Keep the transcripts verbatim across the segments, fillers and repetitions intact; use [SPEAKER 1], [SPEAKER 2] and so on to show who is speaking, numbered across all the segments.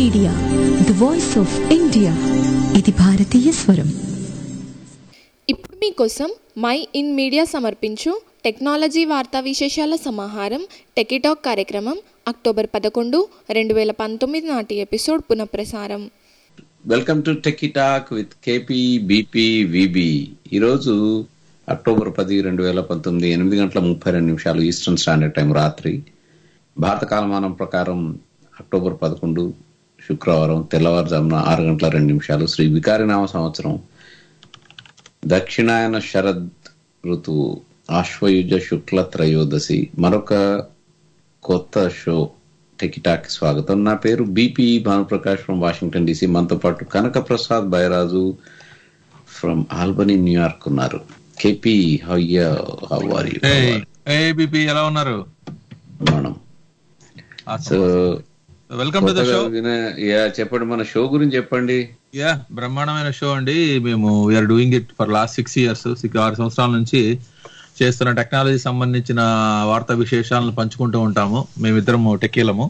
[SPEAKER 1] Media, the voice of India. ఇది భారతీయ స్వరం.
[SPEAKER 2] ఇప్పుడు మీకోసం మై ఇన్ మీడియా సమర్పించు టెక్నాలజీ వార్తా విశేషాల సమాహారం టెకీటాక్ కార్యక్రమం అక్టోబర్ పదకొండు రెండు వేల పంతొమ్మిది నాటి ఎపిసోడ్ పునఃప్రసారం.
[SPEAKER 3] Welcome to techie talk with KP BP VB. ఈరోజు అక్టోబర్ పది రెండు వేల పంతొమ్మిది ఎనిమిది గంటల ముప్పై రెండు నిమిషాలు ఈస్టర్న్ స్టాండర్డ్ టైం రాత్రి. భారత కాలమానం ప్రకారం అక్టోబర్ పదకొండు శుక్రవారం తెల్లవారుజామున ఆరు గంటల రెండు నిమిషాలు శ్రీ వికారినామ సంవత్సరం దక్షిణాయన శరద్ ఋతువు ఆశ్వయుజ శుక్ల త్రయోదశి. మరొక కొత్త షో టెకీటాక్ స్వాగతం. నా పేరు BP Bhanuprakash from Washington DC. మనతో పాటు Kanaka Prasad Byraju from Albany New York ఉన్నారు. KP how how are you?
[SPEAKER 4] BP ఎలా ఉన్నారు?
[SPEAKER 3] మనం so
[SPEAKER 4] welcome to the show.
[SPEAKER 3] Yeah చెప్పండి, మన షో గురించి చెప్పండి.
[SPEAKER 4] యా బ్రహ్మాండమైన షో అండి. మేము we are doing it for last six years six ఆరు సంవత్సరాల నుంచి చేస్తున్న టెక్నాలజీ సంబంధించిన వార్తా విశేషాలను పంచుకుంటూ ఉంటాము. మేమిద్దరము టెకీలము.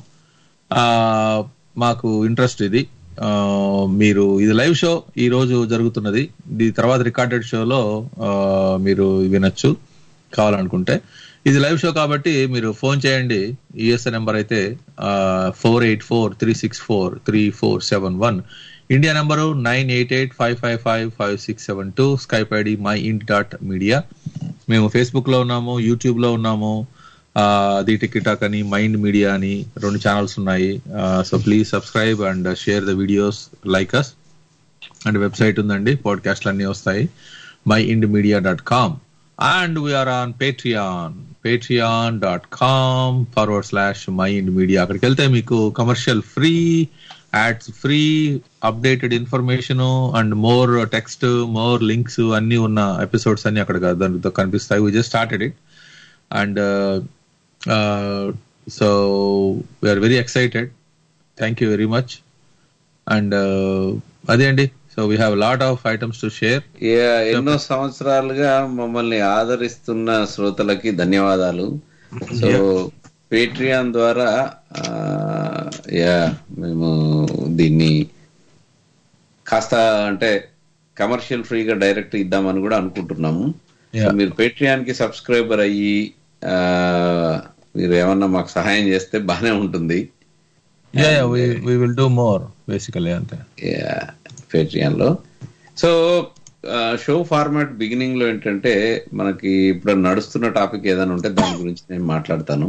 [SPEAKER 4] మాకు ఇంట్రెస్ట్ ఇది. మీరు ఇది లైవ్ షో ఈ రోజు జరుగుతున్నది. దీని తర్వాత రికార్డెడ్ షోలో మీరు వినొచ్చు కావాలనుకుంటే. ఇది లైవ్ షో కాబట్టి మీరు ఫోన్ చేయండి. యుఎస్ఏ నెంబర్ అయితే four eight four three six four three four seven one. India number nine eight eight five five five five six seven two. Skype ID my Ind dot media. మేము Facebook లో ఉన్నాము, YouTube లో ఉన్నాము. The TikTok అని, mind media అని రెండు channels ఉన్నాయి. So please subscribe and share the videos, like us. And website ఉందండి, పాడ్కాస్ట్లు అన్ని వస్తాయి, my Ind media dot com. And we are on Patreon, Patreon dot com forward slash my Ind media. అక్కడికి వెళ్తే మీకు commercial free, ads free, updated information and more text, more links అన్ని ఉన్న episodes అన్ని అక్కడ దాంతో కనిపిస్తాయి. We just started it and so we are very excited. Thank you very much. And అదే అండి, so we have lot of items to share.
[SPEAKER 3] ఎన్నో సంవత్సరాలుగా మమ్మల్ని ఆదరిస్తున్న శ్రోతలకి ధన్యవాదాలు. సో పేట్రియాన్ ద్వారా యా మేము దీన్ని కాస్త అంటే కమర్షియల్ ఫ్రీగా డైరెక్ట్ ఇద్దామని కూడా అనుకుంటున్నాము. మీరు పేట్రియాన్ కి సబ్స్క్రైబర్ అయ్యి మీరు ఏమన్నా మాకు సహాయం చేస్తే బానే ఉంటుంది. పేట్రియాన్ లో సో షో ఫార్మాట్ బిగినింగ్ లో ఏంటంటే మనకి ఇప్పుడు నడుస్తున్న టాపిక్ ఏదైనా ఉంటే దాని గురించి నేను మాట్లాడతాను,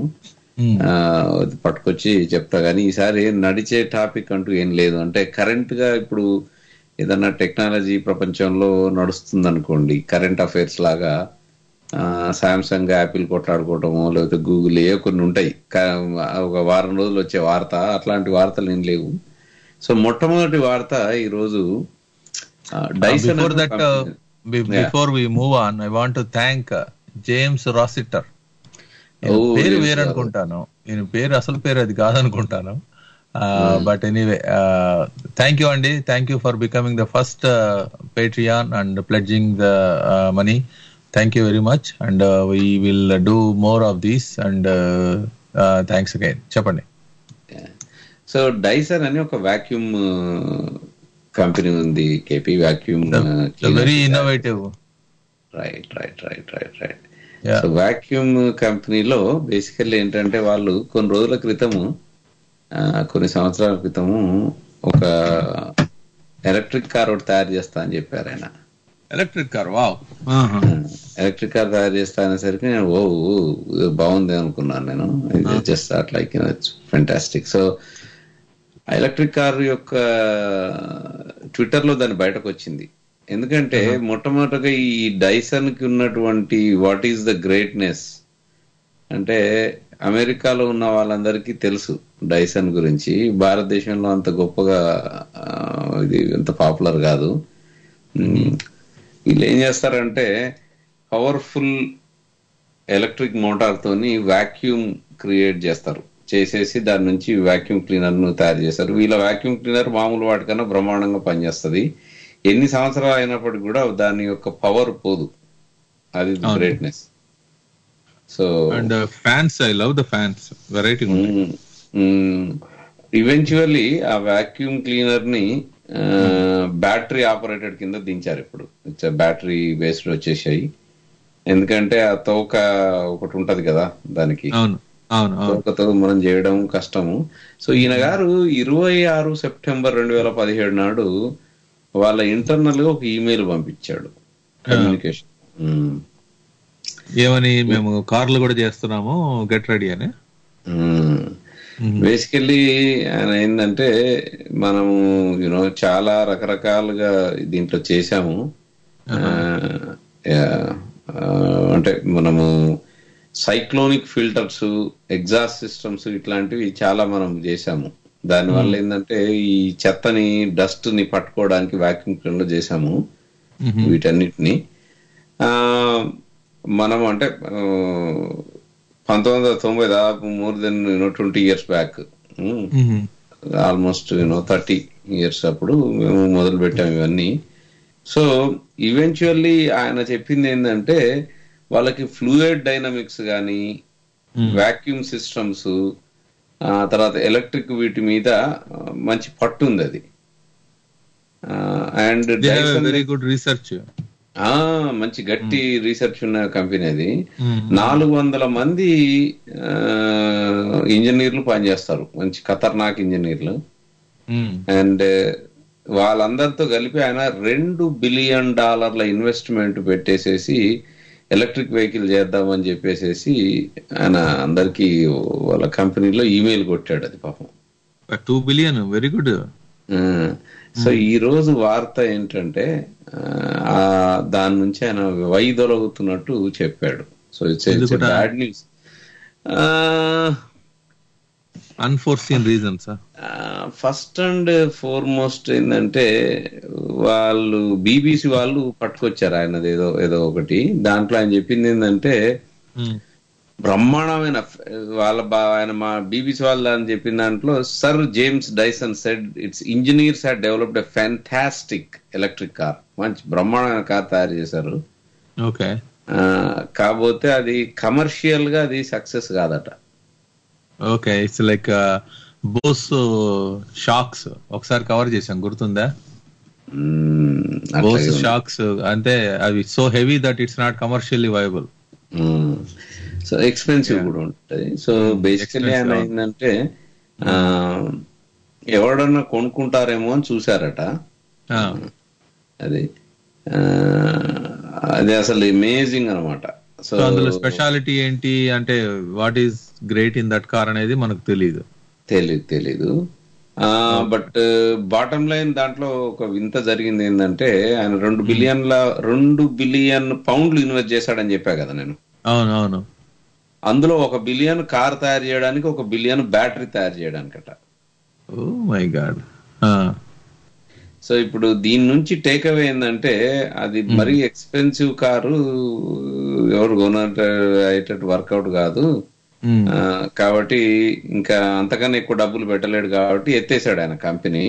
[SPEAKER 3] పట్టుకొచ్చి చెప్తా. కానీ ఈసారి నడిచే టాపిక్ అంటూ ఏం లేదు. అంటే కరెంట్ గా ఇప్పుడు ఏదన్నా టెక్నాలజీ ప్రపంచంలో నడుస్తుంది అనుకోండి, కరెంట్ అఫైర్స్ లాగా సామ్సంగ్ యాపిల్ కొట్లాడుకోవటము, లేకపోతే గూగుల్ ఏ కొన్ని ఉంటాయి, ఒక వారం రోజులు వచ్చే వార్త. అట్లాంటి వార్తలు ఏం లేవు. సో మొట్టమొదటి వార్త ఈరోజు Dyson.
[SPEAKER 4] Before we move on, I want to thank James Rossiter. పేరు వేరు అనుకుంటాను, నేను పేరు అసలు పేరు అది కాదనుకుంటాను. బట్ ఎనీవే, థ్యాంక్ యూ అండి. Thank you for becoming the first Patreon and pledging the money. Thank you very much and we will do more of these and thanks again. చెప్పండి.
[SPEAKER 3] సో డైసన్ అని ఒక vacuum company ఉంది KP. Vacuum
[SPEAKER 4] very innovative.
[SPEAKER 3] Right right right right right so vacuum కంపెనీలో basically ఏంటంటే వాళ్ళు కొన్ని రోజుల క్రితము, కొన్ని సంవత్సరాల క్రితము ఒక ఎలక్ట్రిక్ కార్ ఒకటి తయారు చేస్తా అని చెప్పారు ఆయన.
[SPEAKER 4] Electric car, wow.
[SPEAKER 3] Electric car తయారు చేస్తా అనేసరికి నేను ఓ బాగుంది అనుకున్నాను. నేను జస్ట్ అట్లా ఫెంటాస్టిక్. సో ఎలక్ట్రిక్ కార్ యొక్క ట్విట్టర్ లో దాన్ని బయటకు వచ్చింది. ఎందుకంటే మొట్టమొదటిగా ఈ డైసన్ కి ఉన్నటువంటి వాట్ ఈస్ ద గ్రేట్నెస్ అంటే అమెరికాలో ఉన్న వాళ్ళందరికీ తెలుసు డైసన్ గురించి. భారతదేశంలో అంత గొప్పగా ఇది అంత పాపులర్ కాదు. వీళ్ళు ఏం చేస్తారంటే పవర్ఫుల్ ఎలక్ట్రిక్ మోటార్ తోని వాక్యూమ్ క్రియేట్ చేస్తారు, చేసేసి దాని నుంచి వాక్యూమ్ క్లీనర్ ను తయారు చేస్తారు. వీళ్ళ వాక్యూమ్ క్లీనర్ మామూలు వాటికన్నా బ్రహ్మాండంగా పనిచేస్తుంది. ఎన్ని సంవత్సరాలు అయినప్పటికీ కూడా దాని యొక్క పవర్ పోదు. అది greatness. So
[SPEAKER 4] and fans, I love the fans, variety.
[SPEAKER 3] Eventually ఆ వాక్యూమ్ క్లీనర్ ని బ్యాటరీ ఆపరేటెడ్ కింద దించారు ఇప్పుడు. బ్యాటరీ బేస్డ్ వచ్చేసాయి. ఎందుకంటే ఆ తోక ఒకటి ఉంటది కదా దానికి, తోకతో మనం చేయడం కష్టము. సో ఈయన గారు ఇరవై ఆరు సెప్టెంబర్ రెండు వేల పదిహేడు నాడు వాళ్ళ ఇంటర్నల్ గా ఒక ఈమెయిల్ పంపించాడు కమ్యూనికేషన్
[SPEAKER 4] ఏమని, మేము కార్లు కూడా చేస్తున్నాము గెట్ రెడీ అని.
[SPEAKER 3] బేసికల్లీ ఆయన ఏంటంటే మనము యూనో చాలా రకరకాలుగా దీంట్లో చేశాము. అంటే మనము సైక్లోనిక్ ఫిల్టర్స్, ఎగ్జాస్ట్ సిస్టమ్స్ ఇట్లాంటివి చాలా మనం చేశాము. దానివల్ల ఏంటంటే ఈ చెత్తని, డస్ట్ ని పట్టుకోవడానికి వాక్యూమ్ క్లీనర్ చేశాము వీటన్నిటిని. ఆ మనం అంటే పంతొమ్మిది వందల తొంభై దాదాపు more than you know twenty years back, almost you know thirty years అప్పుడు మేము మొదలు పెట్టాము ఇవన్నీ. సో ఈవెన్చువల్లీ ఆయన చెప్పింది ఏంటంటే వాళ్ళకి ఫ్లూయిడ్ డైనమిక్స్ కానీ, వాక్యూమ్ సిస్టమ్స్, తర్వాత ఎలక్ట్రిక్ వీటి మీద మంచి పట్టు ఉంది అది. అండ్
[SPEAKER 4] వెరీ గుడ్ రీసెర్చ్,
[SPEAKER 3] మంచి గట్టి రీసెర్చ్ ఉన్న కంపెనీ అది. నాలుగు వందల మంది ఇంజనీర్లు పనిచేస్తారు, మంచి ఖతర్నాక్ ఇంజనీర్లు. అండ్ వాళ్ళందరితో కలిపి ఆయన రెండు బిలియన్ డాలర్ల ఇన్వెస్ట్మెంట్ పెట్టేసేసి ఎలక్ట్రిక్ వెహికల్ చేద్దామని చెప్పేసేసి ఆయన అందరికి వాళ్ళ కంపెనీలో ఈమెయిల్ కొట్టాడు. అది పాపం
[SPEAKER 4] two billion very good.
[SPEAKER 3] So ఈ రోజు వార్త ఏంటంటే ఆ దాని నుంచి ఆయన వైదొలగుతున్నట్టు చెప్పాడు. So it's bad news.
[SPEAKER 4] Unforeseen reasons.
[SPEAKER 3] First and foremost ఏంటంటే వాళ్ళు బీబీసీ వాళ్ళు పట్టుకొచ్చారు ఆయనది ఏదో ఏదో ఒకటి. దాంట్లో ఆయన చెప్పింది ఏంటంటే బ్రహ్మాండమైన వాళ్ళ ఆయన మా బీబీసీ వాళ్ళు అని చెప్పిన దాంట్లో, sir James Dyson said it's engineers had developed a fantastic electric car. మంచి బ్రహ్మాండమైన కార్ తయారు చేశారు.
[SPEAKER 4] ఓకే,
[SPEAKER 3] కాకపోతే అది కమర్షియల్ గా అది సక్సెస్ కాదట.
[SPEAKER 4] Okay, it's like Bose shocks ఒకసారి కవర్ చేసాం, గుర్తుందా? బోస్ షాక్స్ అంటే అవి so heavy that it's not commercially viable.
[SPEAKER 3] So expensive కూడా ఉంటుంది. సో బేసికలీ ఆయన ఏంటంటే ఎవడన్నా కొనుక్కుంటారేమో అని చూసారట. అది అది అసలు అమేజింగ్ అనమాట.
[SPEAKER 4] సో అందులో స్పెషాలిటీ ఏంటి అంటే what is great in that car అనేది మనకు తెలియదు
[SPEAKER 3] తెలీదు తెలీదు బట్ బాటమ్ లైన్ దాంట్లో ఒక వింత జరిగింది ఏంటంటే ఆయన రెండు బిలియన్ల రెండు బిలియన్ పౌండ్లు ఇన్వెస్ట్ చేశాడని చెప్పా కదా నేను.
[SPEAKER 4] అవును అవును.
[SPEAKER 3] అందులో ఒక బిలియన్ కార్ తయారు చేయడానికి, ఒక బిలియన్ బ్యాటరీ తయారు చేయడానికట.
[SPEAKER 4] Oh my god.
[SPEAKER 3] సో ఇప్పుడు దీని నుంచి టేక్ అవే ఏంటంటే అది మరీ ఎక్స్పెన్సివ్ కారు, ఎవరు కొనంటే అయ్యేటట్టు వర్కౌట్ కాదు కాబట్టి ఇంకా అంతకన్నా ఎక్కువ డబ్బులు పెట్టలేడు కాబట్టి ఎత్తేసాడు ఆయన కంపెనీ.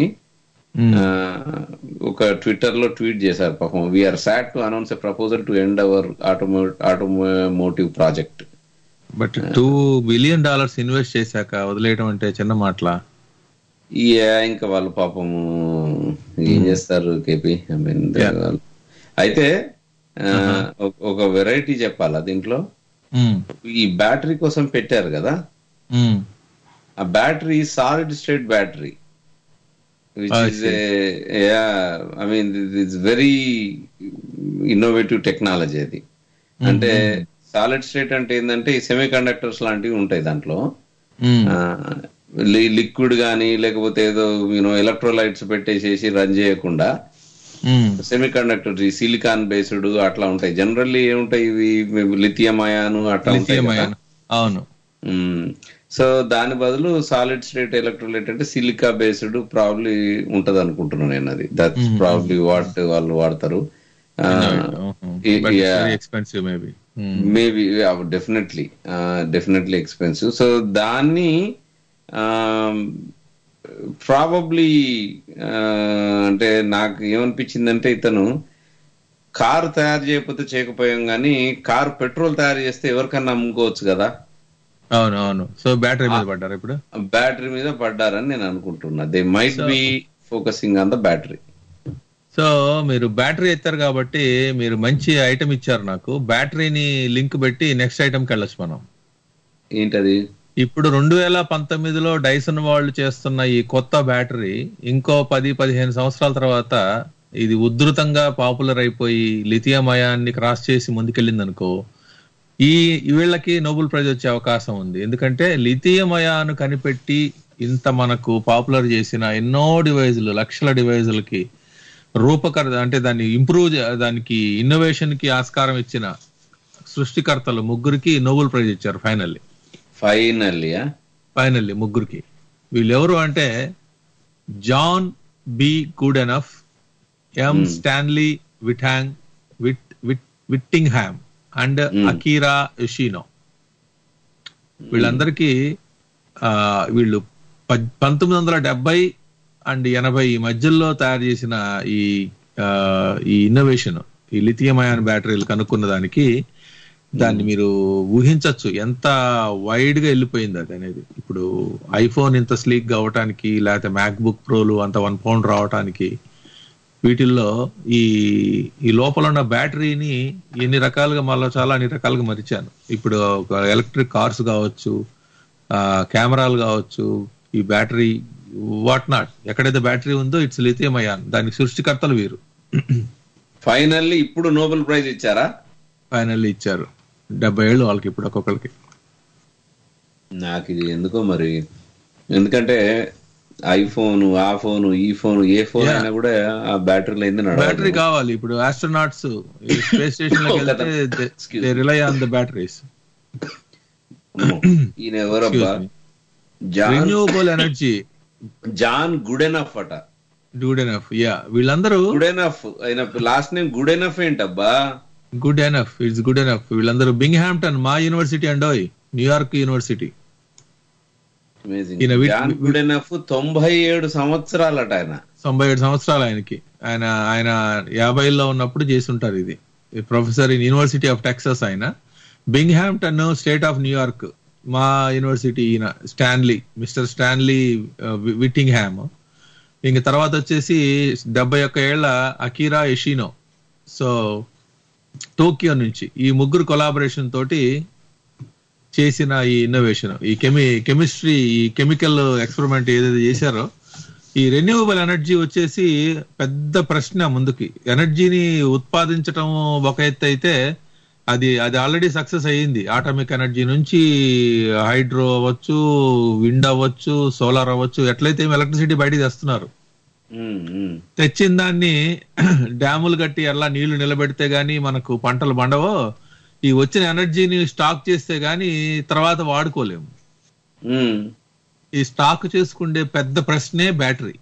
[SPEAKER 3] ఒక ట్విట్టర్ లో ట్వీట్ చేశారు పాపం, we are sad to announce a proposal to end our automo automotive project.
[SPEAKER 4] But two billion dollars invest చేశాక వదిలేయడం అంటే చిన్న మాటలా?
[SPEAKER 3] ఇంకా వాళ్ళు పాపము ఏం చేస్తారు కేపీ. ఐ మీన్ అయితే ఒక వెరైటీ చెప్పాలా దీంట్లో, ఈ బ్యాటరీ కోసం పెట్టారు కదా, ఆ battery solid state battery which is I mean it's very innovative technology అది. అంటే సాలిడ్ స్టేట్ అంటే ఏంటంటే ఈ సెమీ కండక్టర్స్ లాంటివి ఉంటాయి దాంట్లో, లిక్విడ్ గానీ లేకపోతే ఏదో యూనో ఎలక్ట్రోలైట్స్ పెట్టేసేసి రన్ చేయకుండా సెమీ కండక్టర్ సిలికాన్ బేస్డ్ అట్లా ఉంటాయి. జనరల్లీ ఏముంటాయి ఇవి లిథియం అయాను అట్లా ఉంటాయి.
[SPEAKER 4] అవును.
[SPEAKER 3] సో దాని బదులు సాలిడ్ స్టేట్ ఎలక్ట్రోలైట్ అంటే సిలికా బేస్డ్ ప్రాబ్లీ ఉంటది అనుకుంటున్నాను నేను. అది దట్స్ ప్రాబ్లీ వాట్ వాళ్ళు వాడతారు. Maybe definitely definitely expensive. So దాన్ని ప్రాబబ్లీ అంటే నాకు ఏమనిపించిందంటే ఇతను కారు తయారు చేయకపోతే చేయకపోయాం కానీ కారు పెట్రోల్ తయారు చేస్తే ఎవరికన్నా అమ్ముకోవచ్చు కదా.
[SPEAKER 4] అవును అవును. సో బ్యాటరీ మీద పడ్డారు ఇప్పుడు.
[SPEAKER 3] బ్యాటరీ మీద పడ్డారని నేను అనుకుంటున్నా. They might be focusing on the battery.
[SPEAKER 4] So మీరు బ్యాటరీ ఎత్తారు కాబట్టి మీరు మంచి ఐటమ్ ఇచ్చారు నాకు. బ్యాటరీని లింక్ పెట్టి నెక్స్ట్ ఐటమ్కి వెళ్ళొచ్చు మనం.
[SPEAKER 3] ఏంటది?
[SPEAKER 4] ఇప్పుడు రెండు వేల పంతొమ్మిదిలో డైసన్ వాళ్ళు చేస్తున్న ఈ కొత్త బ్యాటరీ ఇంకో పది పదిహేను సంవత్సరాల తర్వాత ఇది ఉధృతంగా పాపులర్ అయిపోయి లిథియం అయాన్ని క్రాస్ చేసి ముందుకెళ్ళింది అనుకో, ఈ వీళ్ళకి నోబెల్ ప్రైజ్ వచ్చే అవకాశం ఉంది. ఎందుకంటే లిథియం అయాన్ కనిపెట్టి ఇంత మనకు పాపులర్ చేసిన ఎన్నో డివైజులు, లక్షల డివైజులకి రూపకర్ అంటే దాన్ని ఇంప్రూవ్ దానికి ఇన్నోవేషన్ కి ఆస్కారం ఇచ్చిన సృష్టికర్తలు ముగ్గురికి నోబెల్ ప్రైజ్ ఇచ్చారు ఫైనల్లీ.
[SPEAKER 3] ఫైనల్లీ
[SPEAKER 4] ఫైనల్లీ ముగ్గురికి. వీళ్ళెవరు అంటే John B Goodenough, M Stanley Wittang whit whit Whittingham and Akira Yoshino. వీళ్ళందరికీ ఆ వీళ్ళు పంతొమ్మిది వందల డెబ్బై అండ్ ఎనభై ఈ మధ్యలో తయారు చేసిన ఈ ఈ ఇన్నోవేషన్, ఈ లిథియం అయాన్ బ్యాటరీలు కనుక్కున్న దానికి దాన్ని మీరు ఊహించవచ్చు ఎంత వైడ్ గా వెళ్ళిపోయింది అది అనేది. ఇప్పుడు ఐఫోన్ ఇంత స్లీక్ గా అవటానికి, లేకపోతే మ్యాక్ బుక్ ప్రోలు అంత వన్ పౌండ్ రావటానికి, వీటిల్లో ఈ ఈ లోపల ఉన్న బ్యాటరీని ఎన్ని రకాలుగా మళ్ళీ చాలా అన్ని రకాలుగా మరిచాను. ఇప్పుడు ఒక ఎలక్ట్రిక్ కార్స్ కావచ్చు, ఆ కెమెరాలు కావచ్చు, ఈ బ్యాటరీ వాట్ నాట్, ఎక్కడైతే బ్యాటరీ ఉందో ఇట్స్ లిథియం అయాన్. దానికి సృష్టికర్తలు వీరు.
[SPEAKER 3] ఫైనల్లీ ఇప్పుడు నోబెల్ ప్రైజ్ ఇచ్చారా?
[SPEAKER 4] ఫైనల్లీ ఇచ్చారు. డెబ్బై ఏళ్ళు వాళ్ళకి ఇప్పుడు ఒక్కొక్కరికి.
[SPEAKER 3] నాకు ఇది ఎందుకో మరి, ఎందుకంటే ఐఫోన్, ఆ ఫోన్, ఈ ఫోన్, ఏ ఫోన్ అయినా కూడా ఆ బ్యాటరీలో అయింది.
[SPEAKER 4] బ్యాటరీ కావాలి. ఇప్పుడు ఆస్ట్రోనాట్స్ స్పేస్ స్టేషన్ లోకి వెళ్తే రిలై ఆన్ ద బ్యాటరీస్.
[SPEAKER 3] ఈయన ఎవరబ్బా?
[SPEAKER 4] రిన్యూవబుల్ ఎనర్జీ
[SPEAKER 3] జాన్ గుడెనఫ్ అట.
[SPEAKER 4] Goodenough, yeah. వీళ్ళందరూ
[SPEAKER 3] గుడెనఫ్ అయిన లాస్ట్ నేమ్ గుడెనఫ్ ఏంటబ్బా?
[SPEAKER 4] Good enough, it's good enough. వీళ్ళందరూ బింగ్ హ్యాంప్టన్, మా యూనివర్సిటీ అండ్ న్యూయార్క్ యూనివర్సిటీ.
[SPEAKER 3] తొంభై ఏడు సంవత్సరాలట ఆయన.
[SPEAKER 4] తొంభై ఏడు సంవత్సరాలు ఆయనకి. ఆయన ఆయన యాభైలో ఉన్నప్పుడు చేసి ఉంటారు ఇది. Professor in university of Texas ఆయన. Binghamton state of New York. మా యూనివర్సిటీ ఈయన Stanley, mister Stanley Whittingham. ఇంక తర్వాత వచ్చేసి డెబ్బై ఒక్క ఏళ్ల అకీరా యోషినో. సో టోక్యో నుంచి ఈ ముగ్గురు కొలాబరేషన్ తోటి చేసిన ఈ ఇన్నోవేషన్, ఈ కెమి కెమిస్ట్రీ ఈ కెమికల్ ఎక్స్పెరిమెంట్ ఏదైతే చేశారో, ఈ రెన్యూవబుల్ ఎనర్జీ వచ్చేసి పెద్ద ప్రశ్న ముందుకి. ఎనర్జీని ఉత్పాదించడం ఒక ఎత్తు అయితే అది అది ఆల్రెడీ సక్సెస్ అయ్యింది. ఆటమిక్ ఎనర్జీ నుంచి హైడ్రో అవ్వచ్చు, విండ్ అవ్వచ్చు, సోలార్ అవ్వచ్చు, ఎట్లయితే ఎలక్ట్రిసిటీ బయటికి తెస్తున్నారు. తెచ్చిన దాన్ని డ్యాములు కట్టి ఎలా నీళ్లు నిలబెడితే గానీ మనకు పంటలు పండవో, ఈ వచ్చిన ఎనర్జీని స్టాక్ చేస్తే గానీ తర్వాత వాడుకోలేము. ఈ స్టాక్ చేసుకుండే పెద్ద ప్రశ్నే బ్యాటరీ.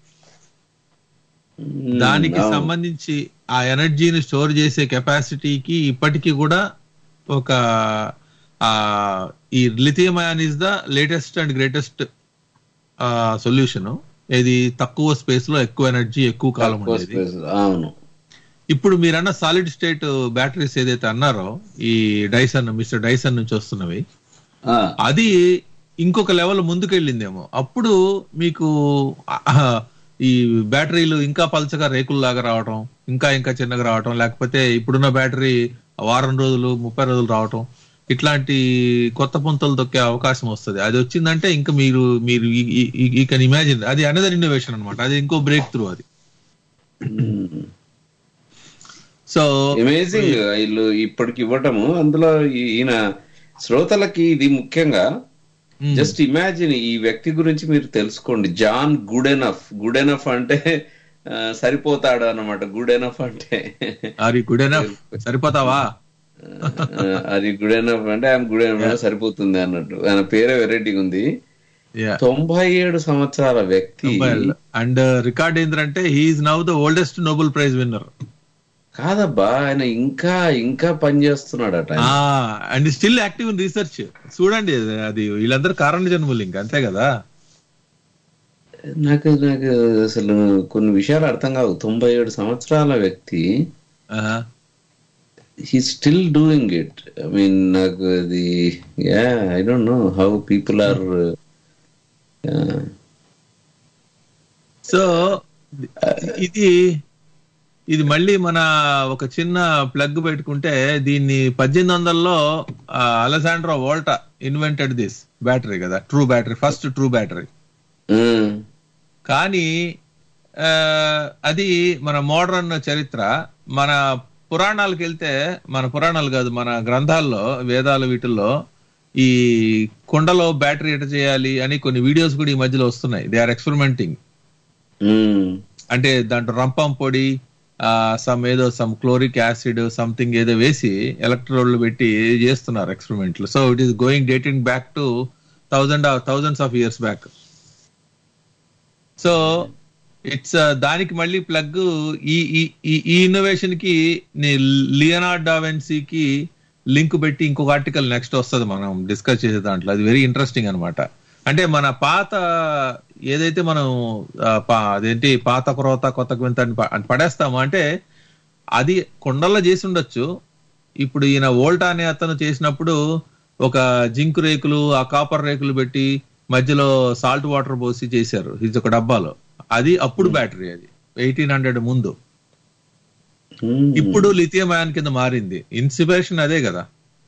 [SPEAKER 4] దానికి సంబంధించి ఆ ఎనర్జీని స్టోర్ చేసే కెపాసిటీకి ఇప్పటికీ కూడా ఒక ఈ lithium ion is the latest and greatest solution. ఇది తక్కువ స్పేస్ లో ఎక్కువ ఎనర్జీ, ఎక్కువ కాలం ఉండేది. ఇప్పుడు మీరన్న సాలిడ్ స్టేట్ బ్యాటరీస్ ఏదైతే అన్నారో, ఈ డైసన్, మిస్టర్ డైసన్ నుంచి వస్తున్నవి, అది ఇంకొక లెవెల్ ముందుకెళ్ళిందేమో. అప్పుడు మీకు ఈ బ్యాటరీలు ఇంకా పల్చగా రేకుల్లాగా రావటం, ఇంకా ఇంకా చిన్నగా రావటం, లేకపోతే ఇప్పుడున్న బ్యాటరీ వారం రోజులు ముప్పై రోజులు రావటం, ఇట్లాంటి కొత్త పుంతలు తొక్కే అవకాశం వస్తుంది. అది వచ్చిందంటే ఇంకా మీరు మీరు ఈ కెన్ ఇమాజిన్, అది అనదర్ ఇన్నోవేషన్ అనమాట. అది ఇంకో బ్రేక్ త్రూ అది. సో
[SPEAKER 3] అమేజింగ్ వీళ్ళు ఇప్పటికి ఇవ్వటము. అందులో ఈయన శ్రోతలకి ఇది ముఖ్యంగా జస్ట్ ఇమాజిన్, ఈ వ్యక్తి గురించి మీరు తెలుసుకోండి. జాన్ గుడెనఫ్. గుడెనఫ్ అంటే సరిపోతాడు అన్నమాట. గుడెనఫ్ అంటే
[SPEAKER 4] అది గుడెనఫ్ సరిపోతావా,
[SPEAKER 3] అది గుడెనఫ్ అంటే ఆయన గుడెనఫ్ సరిపోతుంది అన్నట్టు. ఆయన పేరే వెరైటీగా ఉంది. తొంభై ఏడు సంవత్సరాల వ్యక్తి.
[SPEAKER 4] అండ్ రికార్డ్ ఏంటంటే he is now the oldest Nobel prize winner.
[SPEAKER 3] కాదబ్బా, ఆయన ఇంకా ఇంకా పనిచేస్తున్నాడట.
[SPEAKER 4] And still active in research. చూడండి, అది వీళ్ళందరూ కారణ జన్ములు ఇంకా, అంతే కదా.
[SPEAKER 3] నాకు నాకు అసలు కొన్ని విషయాలు అర్థం కావు. తొంభై ఏడు సంవత్సరాల వ్యక్తి he's still doing it. I mean, నాకు అది yeah, I don't know how people are. Uh, yeah.
[SPEAKER 4] So ఇది ఇది మళ్ళీ మన ఒక చిన్న ప్లగ్ పెట్టుకుంటే దీన్ని పద్దెనిమిది వందల్లో Alessandro Volta invented this battery కదా, true battery, first true battery. కానీ అది మన మోడర్న్ చరిత్ర. మన పురాణాలకు వెళ్తే, మన పురాణాలు కాదు మన గ్రంథాల్లో, వేదాలు, వీటిల్లో ఈ కుండలో బ్యాటరీ ఎట చేయాలి అని కొన్ని వీడియోస్ కూడా ఈ మధ్యలో వస్తున్నాయి. They are experimenting. అంటే దాంట్లో రంపం పొడి, సమ్ ఏదో సమ్ క్లోరిక్ యాసిడ్ సంథింగ్ ఏదో వేసి ఎలక్ట్రోడ్లు పెట్టి చేస్తున్నారు ఎక్స్పెరిమెంట్లు. So it is going dating back to thousand thousands of years back. So it's దానికి మళ్ళీ ప్లగ్ ఈ ఈ ఇన్నోవేషన్ కి లియోనార్డో డావిన్సీకి లింక్ పెట్టి ఇంకొక ఆర్టికల్ నెక్స్ట్ వస్తుంది మనం డిస్కస్ చేసే దాంట్లో. అది వెరీ ఇంట్రెస్టింగ్ అనమాట. అంటే మన పాత ఏదైతే మనం అదేంటి పాత క్రోత కొత్త వింత అని పడేస్తాము అంటే అది కుండల్లో చేసి ఉండొచ్చు. ఇప్పుడు ఈయన వోల్టా అనే అతను చేసినప్పుడు ఒక జింక్ రేకులు, ఆ కాపర్ రేకులు పెట్టి మధ్యలో సాల్ట్ వాటర్ పోసి చేశారు ఇది ఒక డబ్బాలో. అది అప్పుడు బ్యాటరీ, అది ఎయిటీన్ హండ్రెడ్ ముందు. ఇప్పుడు లిథియం అయాన్ కింద మారింది. ఇన్స్పిరేషన్ అదే కదా.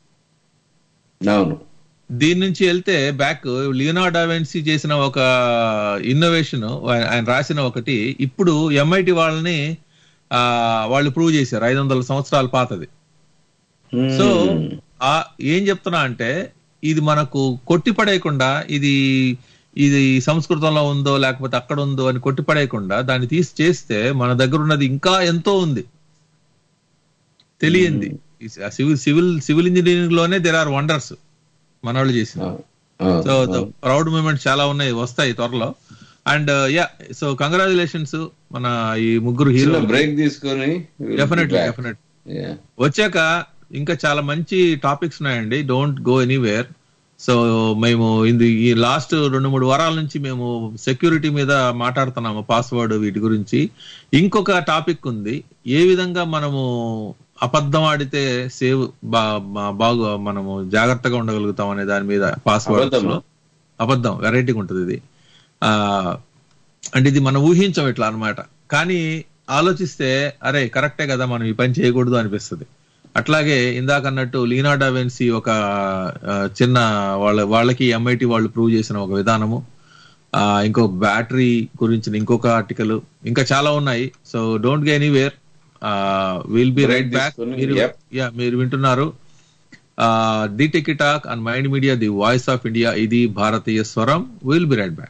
[SPEAKER 4] దీని నుంచి వెళ్తే బ్యాక్ లియోనార్డో డావిన్సీ చేసిన ఒక ఇన్నోవేషన్, ఆయన రాసిన ఒకటి ఇప్పుడు ఎంఐటి వాళ్ళని ఆ వాళ్ళు ప్రూవ్ చేశారు. ఐదు వందల సంవత్సరాల పాతది. సో ఆ ఏం చెప్తున్నా అంటే ఇది మనకు కొట్టిపడేయకుండా, ఇది ఇది సంస్కృతంలో ఉందో లేకపోతే అక్కడ ఉందో అని కొట్టిపడేయకుండా దాన్ని తీసి చేస్తే మన దగ్గర ఉన్నది ఇంకా ఎంతో ఉంది తెలియంది. సివిల్ సివిల్ సివిల్ ఇంజనీరింగ్ లోనే దేర్ ఆర్ వండర్స్ మన వాళ్ళు చేసిన. సో ప్రౌడ్ మూమెంట్ చాలా ఉన్నాయి, వస్తాయి త్వరలో. అండ్ యా, సో కంగ్రాచులేషన్స్ మన ఈ ముగ్గురు హీరో. బ్రేక్ తీసుకొని డెఫినెట్లీ డెఫినెట్లీ వచ్చాక ఇంకా చాలా మంచి టాపిక్స్ ఉన్నాయండి. Don't go anywhere. సో మేము ఇది ఈ లాస్ట్ రెండు మూడు వారాల నుంచి మేము సెక్యూరిటీ మీద మాట్లాడుతున్నాము, పాస్వర్డ్ వీటి గురించి. ఇంకొక టాపిక్ ఉంది, ఏ విధంగా మనము అబద్ధం ఆడితే సేవ్ బాగా మనము జాగ్రత్తగా ఉండగలుగుతాం అనే దాని మీద. పాస్వర్డ్ లో అబద్ధం వెరైటీగా ఉంటుంది ఇది. ఆ అంటే ఇది మనం ఊహించం ఇట్లా అనమాట, కానీ ఆలోచిస్తే అరే కరెక్టే కదా, మనం ఈ పని చేయకూడదు అనిపిస్తుంది. అట్లాగే ఇందాక అన్నట్టు లియోనార్డో డావిన్సీ ఒక చిన్న వాళ్ళ వాళ్ళకి ఎంఐటి వాళ్ళు ప్రూవ్ చేసిన ఒక విధానము, ఆ ఇంకో బ్యాటరీ గురించి ఇంకొక ఆర్టికల్, ఇంకా చాలా ఉన్నాయి. So don't go anywhere, will be right back. మీరు వింటున్నారు the Techie Talk on Mind Media, the voice of India. ఇది భారతీయ స్వరం. Will be right back.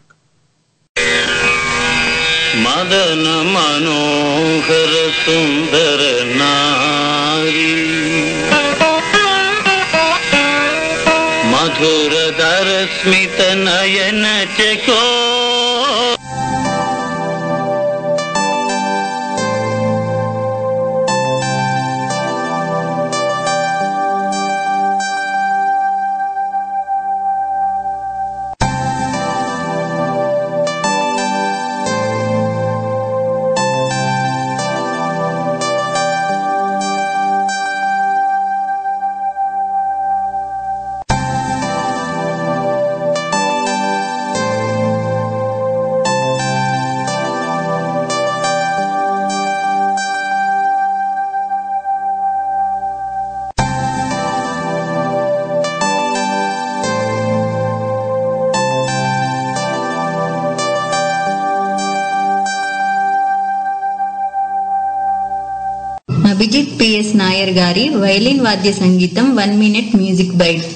[SPEAKER 5] మదన మనోహర సుందర నారీ, మధురధర స్మిత నయన చకో.
[SPEAKER 6] అభిజిత్ పిఎస్ నాయర్ గారి వైలిన్ వాద్య సంగీతం one minute music bite.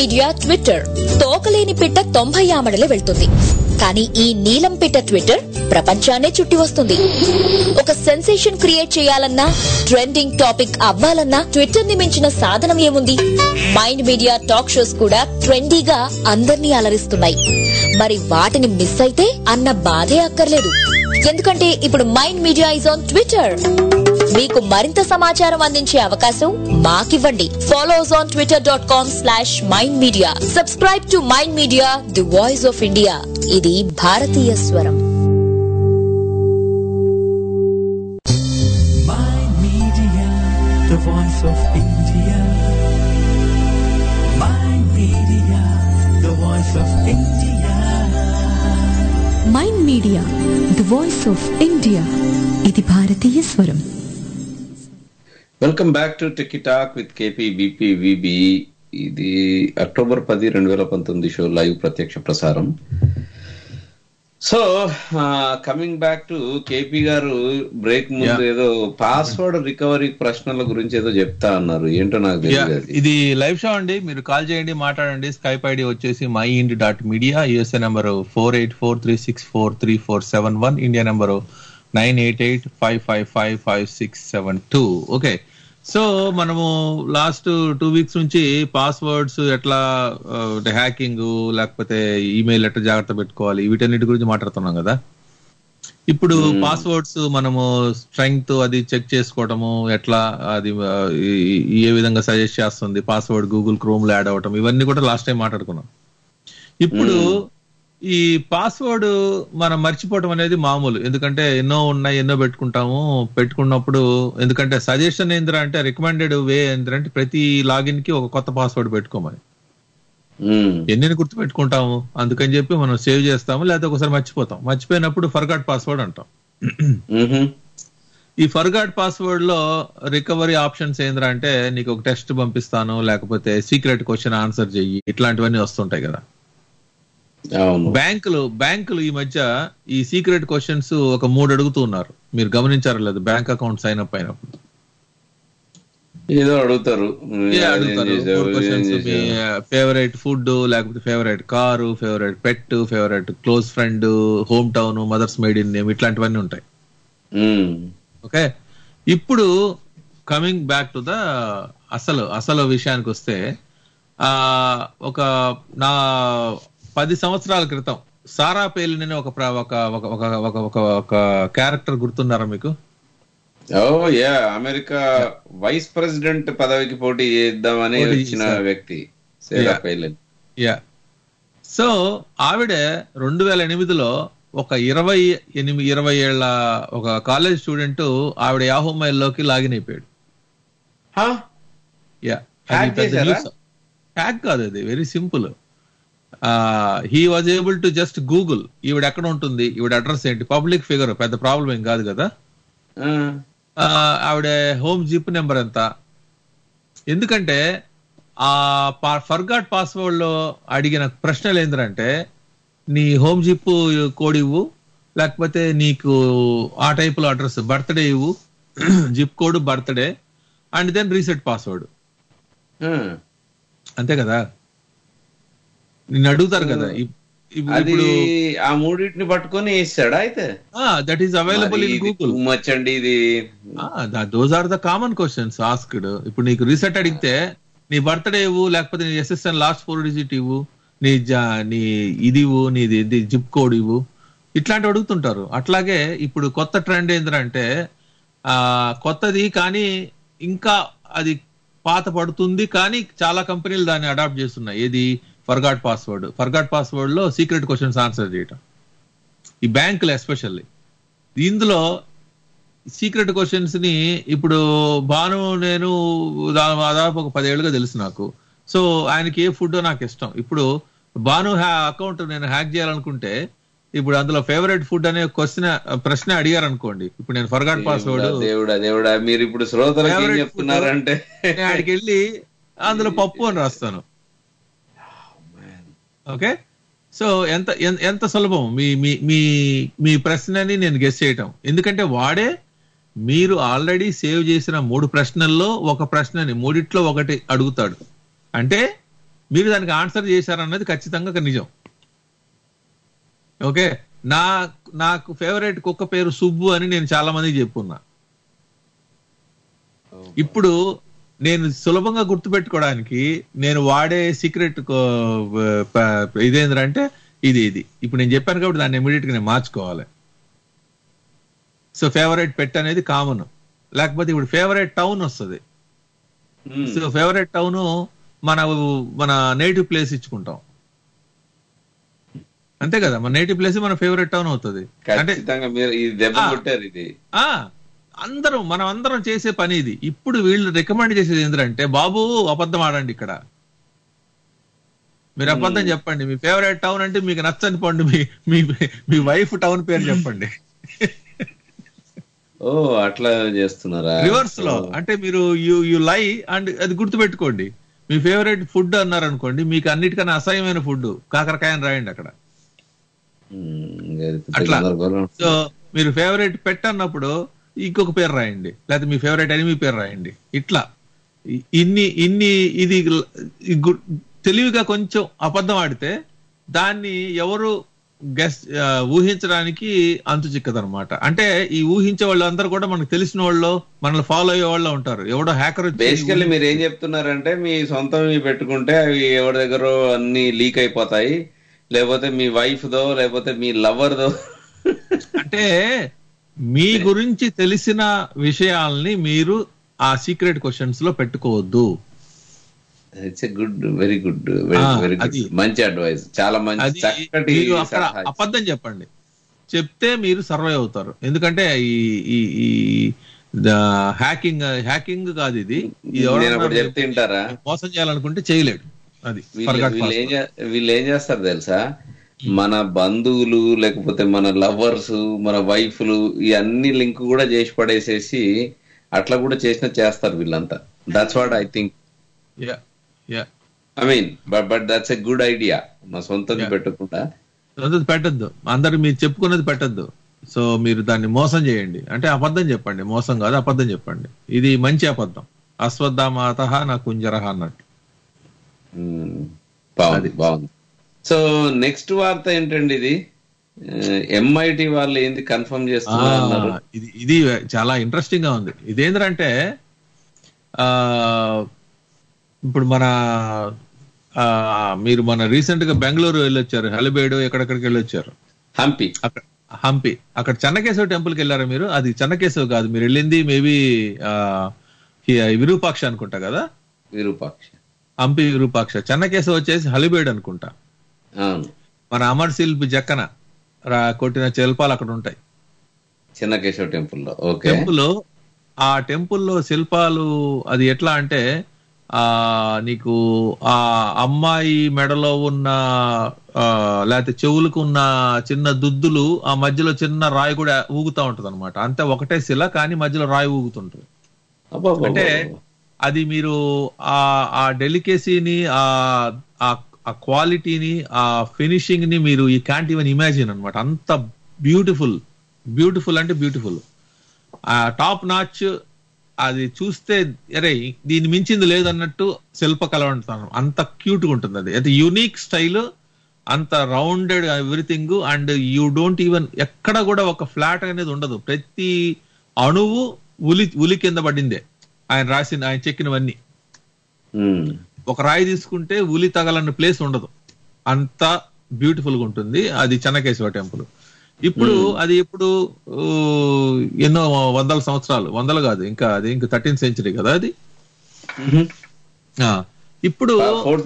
[SPEAKER 7] Media Twitter. తోకలేని పిట్ట తొంభై ఆమడలే వెళ్తుంది, కానీ ఈ నీలం పిట్ట ట్విట్టర్ ప్రపంచాన్నే చుట్టి వస్తుంది. ఒక సెన్సేషన్ క్రియేట్ చేయాలన్నా, ట్రెండింగ్ టాపిక్ అవ్వాలన్నా ట్విట్టర్ ని మించిన సాధనం ఏముంది? మైండ్ మీడియా టాక్ షోస్ కూడా ట్రెండీగా అందర్నీ అలరిస్తున్నాయి. మరి వాటిని మిస్ అయితే అన్న బాధే అక్కర్లేదు, ఎందుకంటే ఇప్పుడు Mind Media is on Twitter. మీకు మరింత సమాచారం అందించే అవకాశం మాకివ్వండి. Follows on Twitter dot com slash Mind Media. Subscribe to Mind Media, the voice of India. ఇది భారతీయ స్వరం.
[SPEAKER 8] Mind Media, the voice of India. Mind Media, the voice of India.
[SPEAKER 1] Mind Media the voice of India. ఇది భారతీయ స్వరం.
[SPEAKER 3] Welcome back to Techie Talk with KP BP VB. ఇది October పది రెండు వేల పంతొమ్మిది షో లైవ్ ప్రత్యక్ష ప్రసారం. So coming back to KP గారు, బ్రేక్ ముందు ఏదో పాస్వర్డ్ రికవరీ ప్రశ్నల గురించి ఏదో చెప్తా అన్నారు, ఏంటో నాకు తెలియదు.
[SPEAKER 4] ఇది లైవ్ షో అండి, మీరు కాల్ చేయండి, మాట్లాడండి. స్కైప్ ఐడి వచ్చేసి మై ఇండి dot media, USA number four eight four three six four three four seven one, India number nine eight eight five five five five six seven two. Okay, so మనము last two weeks నుంచి passwords ఎట్లా, hacking లేకపోతే email ఎట్లా జాగ్రత్త పెట్టుకోవాలి, వీటన్నిటి గురించి మాట్లాడుతున్నాం కదా. ఇప్పుడు పాస్వర్డ్స్ మనము స్ట్రెంగ్త్ అది చెక్ చేసుకోవటము ఎట్లా, అది ఏ విధంగా సజెస్ట్ చేస్తుంది పాస్వర్డ్, గూగుల్ క్రోమ్ లో యాడ్ అవ్వటం, ఇవన్నీ కూడా లాస్ట్ టైం మాట్లాడుకున్నాం. ఇప్పుడు ఈ పాస్వర్డ్ మనం మర్చిపోవటం అనేది మామూలు, ఎందుకంటే ఎన్నో ఉన్నాయి, ఎన్నో పెట్టుకుంటాము. పెట్టుకున్నప్పుడు ఎందుకంటే సజెషన్ ఏంద్రా అంటే, రికమెండెడ్ వే ఏంటంటే ప్రతి లాగిన్ కి ఒక కొత్త పాస్వర్డ్ పెట్టుకోమని. ఎన్ని గుర్తు పెట్టుకుంటాము, అందుకని చెప్పి మనం సేవ్ చేస్తాము, లేకపోతే ఒకసారి మర్చిపోతాం. మర్చిపోయినప్పుడు ఫర్గాట్ పాస్వర్డ్ అంటాం. ఈ ఫర్గాట్ పాస్వర్డ్ లో రికవరీ ఆప్షన్స్ ఏంద్రా అంటే, నీకు ఒక టెస్ట్ పంపిస్తాను, లేకపోతే సీక్రెట్ క్వశ్చన్ ఆన్సర్ చెయ్యి, ఇట్లాంటివన్నీ వస్తుంటాయి కదా. బ్యాంకులు బ్యాంకులు ఈ మధ్య ఈ సీక్రెట్ క్వశ్చన్స్ ఒక మూడు అడుగుతూ ఉన్నారు, మీరు గమనించారా లేదు? బ్యాంక్ అకౌంట్ సైన్ అప్ అయినప్పుడు
[SPEAKER 3] ఏదో అడుగుతారు,
[SPEAKER 4] ఫేవరెట్ ఫుడ్, లేకపోతే favourite car, favourite pet, favourite close friend, home town, mother's maiden name, ఇట్లాంటివన్నీ ఉంటాయి. ఓకే, ఇప్పుడు కమింగ్ బ్యాక్ టు ద అసలు అసలు విషయానికి వస్తే, ఆ ఒక నా పది సంవత్సరాల క్రితం సారా పేలిన్ అనే ఒక ఒక క్యారెక్టర్ గుర్తున్నారా మీకు?
[SPEAKER 3] Oh yeah, America vice president పదవికి పోటీ చేద్దామని వచ్చిన వ్యక్తి సారా పేలిన్.
[SPEAKER 4] యా, సో ఆవిడ రెండు వేల ఎనిమిదిలో ఒక ఇరవై ఎనిమిది ఇరవై ఏళ్ల ఒక కాలేజ్ స్టూడెంట్ ఆవిడ యాహూ మెయిల్ లోకి లాగిన్ అయిపోయాడు. యా, హ్యాక్ కాదు, అది very simple. He was able to just Google ఈవిడ ఎక్కడ ఉంటుంది, ఈవిడ అడ్రస్ ఏంటి, పబ్లిక్ ఫిగర్, పెద్ద ప్రాబ్లం ఏం కాదు కదా. ఆవిడ హోమ్ జిప్ నెంబర్ ఎంత, ఎందుకంటే ఆ ఫర్గాట్ పాస్వర్డ్ లో అడిగిన ప్రశ్నలు ఏంటంటే, నీ హోమ్ జిప్ కోడ్ ఇవ్వు, లేకపోతే నీకు ఆ టైప్ లో అడ్రస్, బర్త్డే ఇవ్వు, zip code, birthday, and then reset password. అంతే కదా, నిన్ను అడుగుతారు కదా.
[SPEAKER 3] ఇప్పుడు ఆ మూడింటిని పట్టుకొని ఇస్తాడా అయితే?
[SPEAKER 4] That is available in Google.
[SPEAKER 3] మచ్చండి ఇది,
[SPEAKER 4] those are the common questions asked. ఇప్పుడు నీకు రీసెట్ అడిగితే నీ బర్త్డే ఇవ్వు, లేకపోతే నీ ఎస్ఎస్ఎన్ లాస్ట్ ఫోర్ డిజిట్ ఇవ్వు, నీ నీ ఇది ఇవ్వు, నీది జిప్ కోడ్ ఇవ్వు, ఇట్లాంటివి అడుగుతుంటారు. అట్లాగే ఇప్పుడు కొత్త ట్రెండ్ ఏంటంటే, ఆ కొత్తది కానీ ఇంకా అది పాత పడుతుంది, కానీ చాలా కంపెనీలు దాన్ని అడాప్ట్ చేస్తున్నాయి. ఏది? Forgot password. ఫర్గాట్ పాస్వర్డ్ లో సీక్రెట్ క్వశ్చన్స్ ఆన్సర్ చేయటం, ఈ బ్యాంకులు ఎస్పెషల్లీ. ఇందులో సీక్రెట్ క్వశ్చన్స్ ని ఇప్పుడు భాను, నేను దాదాపు ఒక పదేళ్లుగా తెలుసు నాకు. సో ఆయనకి ఏ ఫుడ్ నాకు ఇష్టం. ఇప్పుడు భాను అకౌంట్ నేను హ్యాక్ చేయాలనుకుంటే, ఇప్పుడు అందులో ఫేవరెట్ ఫుడ్ అనే క్వశ్చన్ ప్రశ్న అడిగారు అనుకోండి, ఇప్పుడు నేను ఫర్గాట్ పాస్వర్డ్,
[SPEAKER 3] దేవుడా దేవుడా మీరు ఇప్పుడు శ్రోతలకు ఏం చెప్తున్నారంటే,
[SPEAKER 4] ఆడికి వెళ్ళి అందులో పప్పు అని రాస్తాను. ఓకే, సో ఎంత ఎంత సులభం మీ మీ మీ ప్రశ్నని నేను గెస్ చేయటం. ఎందుకంటే వాడే మీరు ఆల్రెడీ సేవ్ చేసిన మూడు ప్రశ్నల్లో ఒక ప్రశ్నని మూడిట్లో ఒకటి అడుగుతాడు. అంటే మీరు దానికి ఆన్సర్ చేశారన్నది ఖచ్చితంగా నిజం. ఓకే, నా నాకు ఫేవరెట్ కుక్క పేరు సుబ్బు అని నేను చాలా మందికి చెప్పున్నా. ఇప్పుడు నేను సులభంగా గుర్తుపెట్టుకోవడానికి నేను వాడే సీక్రెట్ ఇదేంటంటే ఇది ఇది ఇప్పుడు నేను చెప్పాను కాబట్టి దాన్ని ఇమీడియట్ గా నేను మార్చుకోవాలి. సో ఫేవరెట్ పెట్ అనేది కామన్, లేకపోతే ఇప్పుడు ఫేవరెట్ టౌన్ వస్తుంది. సో ఫేవరెట్ టౌన్ మన మన నేటివ్ ప్లేస్ ఇచ్చుకుంటాం, అంతే కదా, మన నేటివ్ ప్లేస్ మన ఫేవరెట్ టౌన్ అవుతుంది. అంటే అందరం మనం అందరం చేసే పని ఇది. ఇప్పుడు వీళ్ళు రికమెండ్ చేసేది ఏంటంటే, బాబు అబద్ధం ఆడండి, ఇక్కడ మీరు అబద్ధం చెప్పండి, మీ ఫేవరెట్ టౌన్ అంటే మీకు నచ్చని పండు మీ మీ వైఫ్ టౌన్ పేరు చెప్పండి.
[SPEAKER 3] ఓ అట్లా చేస్తున్నారా?
[SPEAKER 4] రివర్స్ లో అంటే మీరు యు యు లై అండ్ అది గుర్తుపెట్టుకోండి. మీ ఫేవరెట్ ఫుడ్ అన్నారు అనుకోండి, మీకు అన్నిటికన్నా అసహ్యమైన ఫుడ్ కాకరకాయ అని రాయండి అక్కడ. అట్లా సో మీరు ఫేవరెట్ పెట్ అన్నప్పుడు ఇంకొక పేరు రాయండి, లేకపోతే మీ ఫేవరెట్ ఎనిమీ పేరు రాయండి. ఇట్లా ఇన్ని ఇన్ని ఇది తెలివిగా కొంచెం అబద్ధం ఆడితే దాన్ని ఎవరు గెస్ ఊహించడానికి అంతు చిక్కదనమాట. అంటే ఈ ఊహించే వాళ్ళు అందరూ కూడా మనకు తెలిసిన వాళ్ళు, మనల్ని ఫాలో అయ్యే వాళ్ళు ఉంటారు. ఎవడో హ్యాకర్
[SPEAKER 3] బేసికల్లీ మీరు ఏం చెప్తున్నారంటే, మీ సొంతం పెట్టుకుంటే అవి ఎవరి దగ్గర అన్ని లీక్ అయిపోతాయి, లేకపోతే మీ వైఫ్ దో లేకపోతే మీ లవర్ దో.
[SPEAKER 4] అంటే మీ గురించి తెలిసిన విషయాల్ని మీరు ఆ సీక్రెట్ క్వశ్చన్స్ లో పెట్టుకోవద్దు.
[SPEAKER 3] It's a good, very good, very good, మంచి అడ్వైస్, చాలా మంచి చక్కటి.
[SPEAKER 4] అక్కడ అబద్ధం చెప్పండి, చెప్తే మీరు సర్వైవ్ అవుతారు. ఎందుకంటే ఈ ఈ హ్యాకింగ్ హ్యాకింగ్ కాదు ఇది,
[SPEAKER 3] చెప్తుంటారా
[SPEAKER 4] మోసం చేయాలనుకుంటే చేయలేడు. అది
[SPEAKER 3] వీళ్ళు ఏం చేస్తారు తెలుసా, మన బంధువులు లేకపోతే మన లవర్స్, మన వైఫ్లు ఇవన్నీ లింక్ కూడా చేసి పడేసేసి అట్లా కూడా చేసిన చేస్తారు వీళ్ళంతా. That's what I think. I mean but but that's a good idea. మా సొంతది పెట్టకుండా
[SPEAKER 4] పెట్టద్దు, అందరు మీరు చెప్పుకున్నది పెట్టద్దు. సో మీరు దాన్ని మోసం చేయండి, అంటే అబద్ధం చెప్పండి, మోసం కాదు అబద్ధం చెప్పండి. ఇది మంచి అబద్ధం, అశ్వత్థామాత నా కుంజరహ అన్నట్టు.
[SPEAKER 3] బాగుంది బాగుంది. సో నెక్స్ట్ వార్త ఏంటండి ఇది? ఎంఐటి వాళ్ళు ఏంది కన్ఫర్మ్ చేస్తున్నారు?
[SPEAKER 4] ఇది ఇది చాలా ఇంట్రెస్టింగ్ గా ఉంది. ఇదేంటంటే ఆ ఇప్పుడు మన మీరు మన రీసెంట్ గా బెంగళూరు వెళ్ళొచ్చారు, హలిబేడు ఎక్కడెక్కడికి వెళ్ళొచ్చారు,
[SPEAKER 3] హంపి.
[SPEAKER 4] అక్కడ హంపి అక్కడ చెన్నకేశవ టెంపుల్ కి వెళ్ళారా మీరు? అది చెన్నకేశవ్ కాదు, మీరు వెళ్ళింది మేబీ విరూపాక్ష అనుకుంటా కదా.
[SPEAKER 3] విరూపాక్ష,
[SPEAKER 4] హంపి విరూపాక్ష. చెన్నకేశవ్ వచ్చేసి హలిబేడు అనుకుంటా. మన అమర్ శిల్పి జక్కన కొట్టిన శిల్పాలు అక్కడ ఉంటాయి
[SPEAKER 3] చెన్నకేశవ టెంపుల్ లో.
[SPEAKER 4] టెంపుల్ ఆ టెంపుల్లో శిల్పాలు అది ఎట్లా అంటే, ఆ నీకు ఆ అమ్మాయి మెడలో ఉన్న లేకపోతే చెవులకు ఉన్న చిన్న దుద్దులు, ఆ మధ్యలో చిన్న రాయి కూడా ఊగుతా ఉంటది అనమాట. అంతే ఒకటే శిల కానీ మధ్యలో రాయి ఊగుతుంటది. అంటే అది మీరు ఆ ఆ డెలికేసీని, ఆ ఆ క్వాలిటీని, ఆ ఫినిషింగ్ ని మీరు ఈ క్యాంట్ ఈవెన్ ఇమాజిన్ అనమాట. అంత బ్యూటిఫుల్, బ్యూటిఫుల్ అంటే బ్యూటిఫుల్, ఆ టాప్ నాచ్. అది చూస్తే అరే దీన్ని మించింది లేదన్నట్టు శిల్పకళ అంటాను. అంత క్యూట్ గా ఉంటుంది అది. అది యూనిక్ స్టైల్, అంత rounded everything. And you don't even ఎక్కడ కూడా ఒక ఫ్లాట్ అనేది ఉండదు. ప్రతి అణువు ఉలి ఉలి కింద పడిందే ఆయన రాసిన, ఆయన చెక్కినవన్నీ. ఒక రాయి తీసుకుంటే ఉలి తగలన్న ప్లేస్ ఉండదు, అంత బ్యూటిఫుల్ గా ఉంటుంది. అది చెన్నకేశవ టెంపుల్. ఇప్పుడు అది ఇప్పుడు ఎన్నో వందల సంవత్సరాలు, వందలు కాదు ఇంకా, అది ఇంకా థర్టీన్త్ సెంచరీ కదా అది. ఇప్పుడు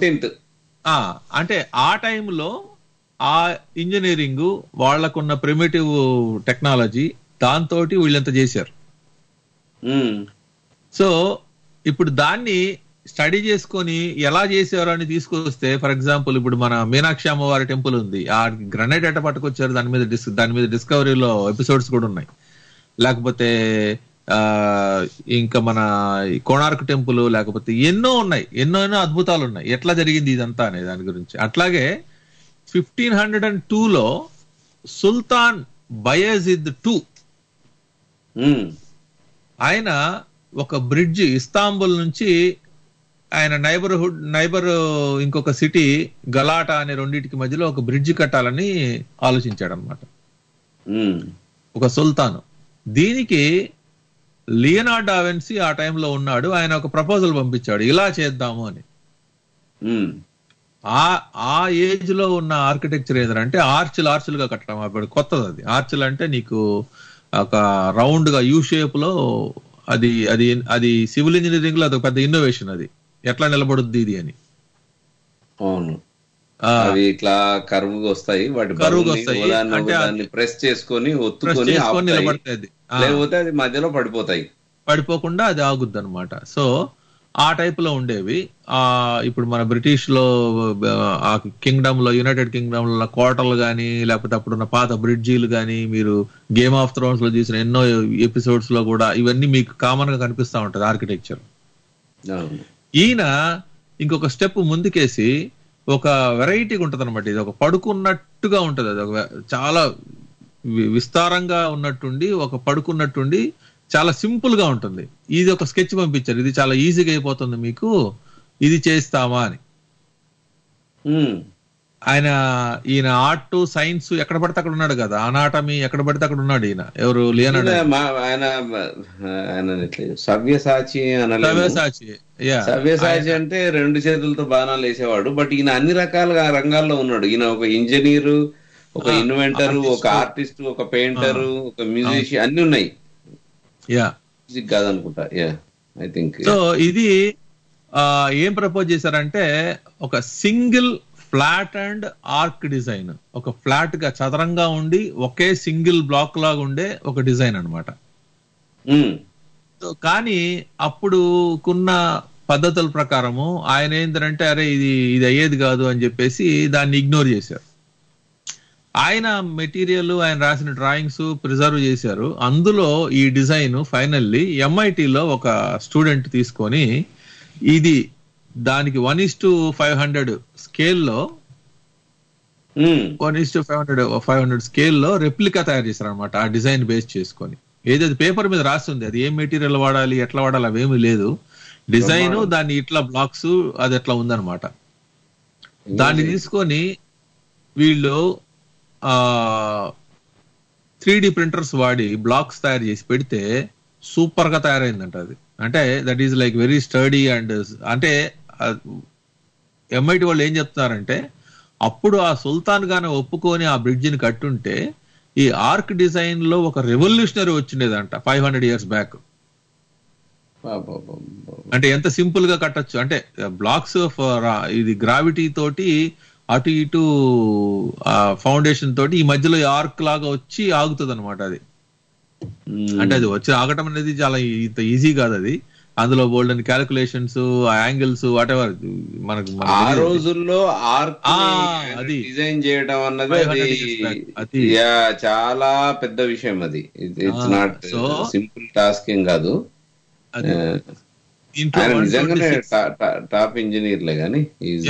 [SPEAKER 4] అంటే ఆ టైంలో ఆ ఇంజనీరింగ్, వాళ్లకున్న ప్రిమిటివ్ టెక్నాలజీ, దాంతో వీళ్ళంతా చేశారు. సో ఇప్పుడు దాన్ని స్టడీ చేసుకొని ఎలా చేశారు అని తీసుకొస్తే, ఫర్ ఎగ్జాంపుల్ ఇప్పుడు మన మీనాక్షి అమ్మవారి టెంపుల్ ఉంది, ఆ గ్రనైట్ ఎట్ట పట్టుకొచ్చారు, దాని మీద డిస్ దాని మీద డిస్కవరీలో ఎపిసోడ్స్ కూడా ఉన్నాయి. లేకపోతే ఆ ఇంకా మన కోణార్క్ టెంపుల్, లేకపోతే ఎన్నో ఉన్నాయి, ఎన్నో ఎన్నో అద్భుతాలు ఉన్నాయి. ఎట్లా జరిగింది ఇదంతా అనే దాని గురించి. అట్లాగే ఫిఫ్టీన్ హండ్రెడ్ అండ్ టూ లో సుల్తాన్ బయజిద్ టూ ఆయన ఒక బ్రిడ్జ్ ఇస్తాంబుల్ నుంచి ఆయన నైబర్హుడ్ నైబర్ ఇంకొక సిటీ గలాటా అనే రెండింటికి మధ్యలో ఒక బ్రిడ్జ్ కట్టాలని ఆలోచించాడు అనమాట ఒక సుల్తాన్. దీనికి లియనార్డో డా విన్సీ ఆ టైంలో ఉన్నాడు. ఆయన ఒక ప్రపోజల్ పంపించాడు ఇలా చేద్దాము అని. ఆ ఆ ఏజ్ లో ఉన్న ఆర్కిటెక్చర్ ఏదంటే ఆర్చులు ఆర్చులుగా కట్టడం. అప్పుడు కొత్తది అది. ఆర్చులు అంటే నీకు ఒక రౌండ్ గా యూ షేప్ లో అది అది అది సివిల్ ఇంజనీరింగ్ లో అది పెద్ద ఇన్నోవేషన్. అది ఎట్లా నిలబడుద్ది ఇది అని.
[SPEAKER 3] అవును, అవి ఇట్లా కరువుగా వస్తాయి, వాటి
[SPEAKER 4] కరువుగా వస్తాయి
[SPEAKER 3] అంటే ప్రెస్ చేసుకొని ఒత్తుకొని
[SPEAKER 4] నిలబడతాయి,
[SPEAKER 3] లేకపోతే అది మధ్యలో పడిపోతాయి.
[SPEAKER 4] పడిపోకుండా అది ఆగుద్ది అనమాట. సో ఆ టైప్ లో ఉండేవి. ఆ ఇప్పుడు మన బ్రిటిష్ లో ఆ కింగ్డమ్ లో యునైటెడ్ కింగ్డమ్ లో కోటలు గానీ లేకపోతే అప్పుడున్న పాత బ్రిడ్జీలు గానీ మీరు గేమ్ ఆఫ్ థ్రోన్స్ లో చూసిన ఎన్నో ఎపిసోడ్స్ లో కూడా ఇవన్నీ మీకు కామన్ గా కనిపిస్తా ఉంటది ఆర్కిటెక్చర్. ఈయన ఇంకొక స్టెప్ ముందుకేసి ఒక వెరైటీగా ఉంటది అనమాట. ఇది ఒక పడుకున్నట్టుగా ఉంటది. అది ఒక చాలా విస్తారంగా ఉన్నట్టుండి ఒక పడుకున్నట్టుండి చాలా సింపుల్ గా ఉంటుంది. ఇది ఒక స్కెచ్ పంపించారు, ఇది చాలా ఈజీగా అయిపోతుంది మీకు, ఇది చేస్తామా అని. ఆయన ఈయన ఆర్ట్ సైన్స్ ఎక్కడ పడితే అక్కడ ఉన్నాడు కదా, అనాటమీ ఎక్కడ పడితే అక్కడ ఉన్నాడు ఈయన. ఎవరు లియనార్డో.
[SPEAKER 3] ఆయన సవ్యసాచి
[SPEAKER 4] సవ్యసాచి
[SPEAKER 3] సవ్యసాచి అంటే రెండు చేతులతో బాణాలు వేసేవాడు. బట్ ఈయన అన్ని రకాల రంగాల్లో ఉన్నాడు. ఈయన ఒక ఇంజనీరు, ఒక ఇన్వెంటర్, ఒక ఆర్టిస్ట్, ఒక పెయింటర్, ఒక మ్యూజిషియన్, అన్ని ఉన్నాయి.
[SPEAKER 4] యా
[SPEAKER 3] మ్యూజిక్ కాదనుకుంటా. Yeah I think.
[SPEAKER 4] సో ఇది ఏం ప్రపోజ్ చేశారంటే ఒక single flat and arc design, ఒక ఫ్లాట్ గా చదరంగా ఉండి ఒకే సింగిల్ బ్లాక్ లాగా ఉండే ఒక డిజైన్ అనమాట. కానీ అప్పుడు కున్న పద్ధతుల ప్రకారము ఆయన ఏంటంటే అరే ఇది ఇది అయ్యేది కాదు అని చెప్పేసి దాన్ని ఇగ్నోర్ చేశారు. ఆయన మెటీరియల్ ఆయన రాసిన డ్రాయింగ్స్ ప్రిజర్వ్ చేశారు. అందులో ఈ డిజైన్ ఫైనల్లీ ఎంఐటిలో ఒక స్టూడెంట్ తీసుకొని ఇది దానికి one is to five hundred స్కేల్లో one is to five hundred five hundred స్కేల్లో రెప్లికా తయారు చేశారు అనమాట. ఆ డిజైన్ బేస్ చేసుకొని ఏదైతే పేపర్ మీద రాస్తుంది అది ఏం మెటీరియల్ వాడాలి ఎట్లా వాడాలి అవేమీ లేదు. డిజైన్ దాన్ని ఇట్లా బ్లాక్స్ అది ఎట్లా ఉందన్నమాట. దాన్ని తీసుకొని వీళ్ళు ఆ త్రీ డి ప్రింటర్స్ వాడి బ్లాక్స్ తయారు చేసి పెడితే సూపర్ గా తయారైందంట అది. అంటే that is like very sturdy and అంటే ఎంఐటి వాళ్ళు ఏం చెప్తున్నారంటే అప్పుడు ఆ సుల్తాన్ గానే ఒప్పుకొని ఆ బ్రిడ్జిని కట్టుంటే ఈ ఆర్క్ డిజైన్ లో ఒక రెవల్యూషనరీ వచ్చిండేదంట ఫైవ్ హండ్రెడ్ ఇయర్స్ బ్యాక్. అంటే ఎంత సింపుల్ గా కట్టచ్చు అంటే బ్లాక్స్ ఇది గ్రావిటీ తోటి అటు ఇటు ఫౌండేషన్ తోటి ఈ మధ్యలో ఆర్క్ లాగా వచ్చి ఆగుతుంది అనమాట. అది అంటే అది వచ్చి ఆగటం అనేది చాలా ఇంత ఈజీ కాదు. అది అందులో బోల్డ్ అని క్యాలిక్యులేషన్స్, యాంగిల్స్, వాట్ ఎవర్ మనకు
[SPEAKER 3] ఆ రోజుల్లో ఆర్క్ అది డిజైన్ చేయడం అన్నది అది చాలా పెద్ద విషయం. అది ఇట్స్ నాట్ సింపుల్ టాస్క్ ఏం కాదు. నిజంగానే టాప్ ఇంజనీర్లే కానీ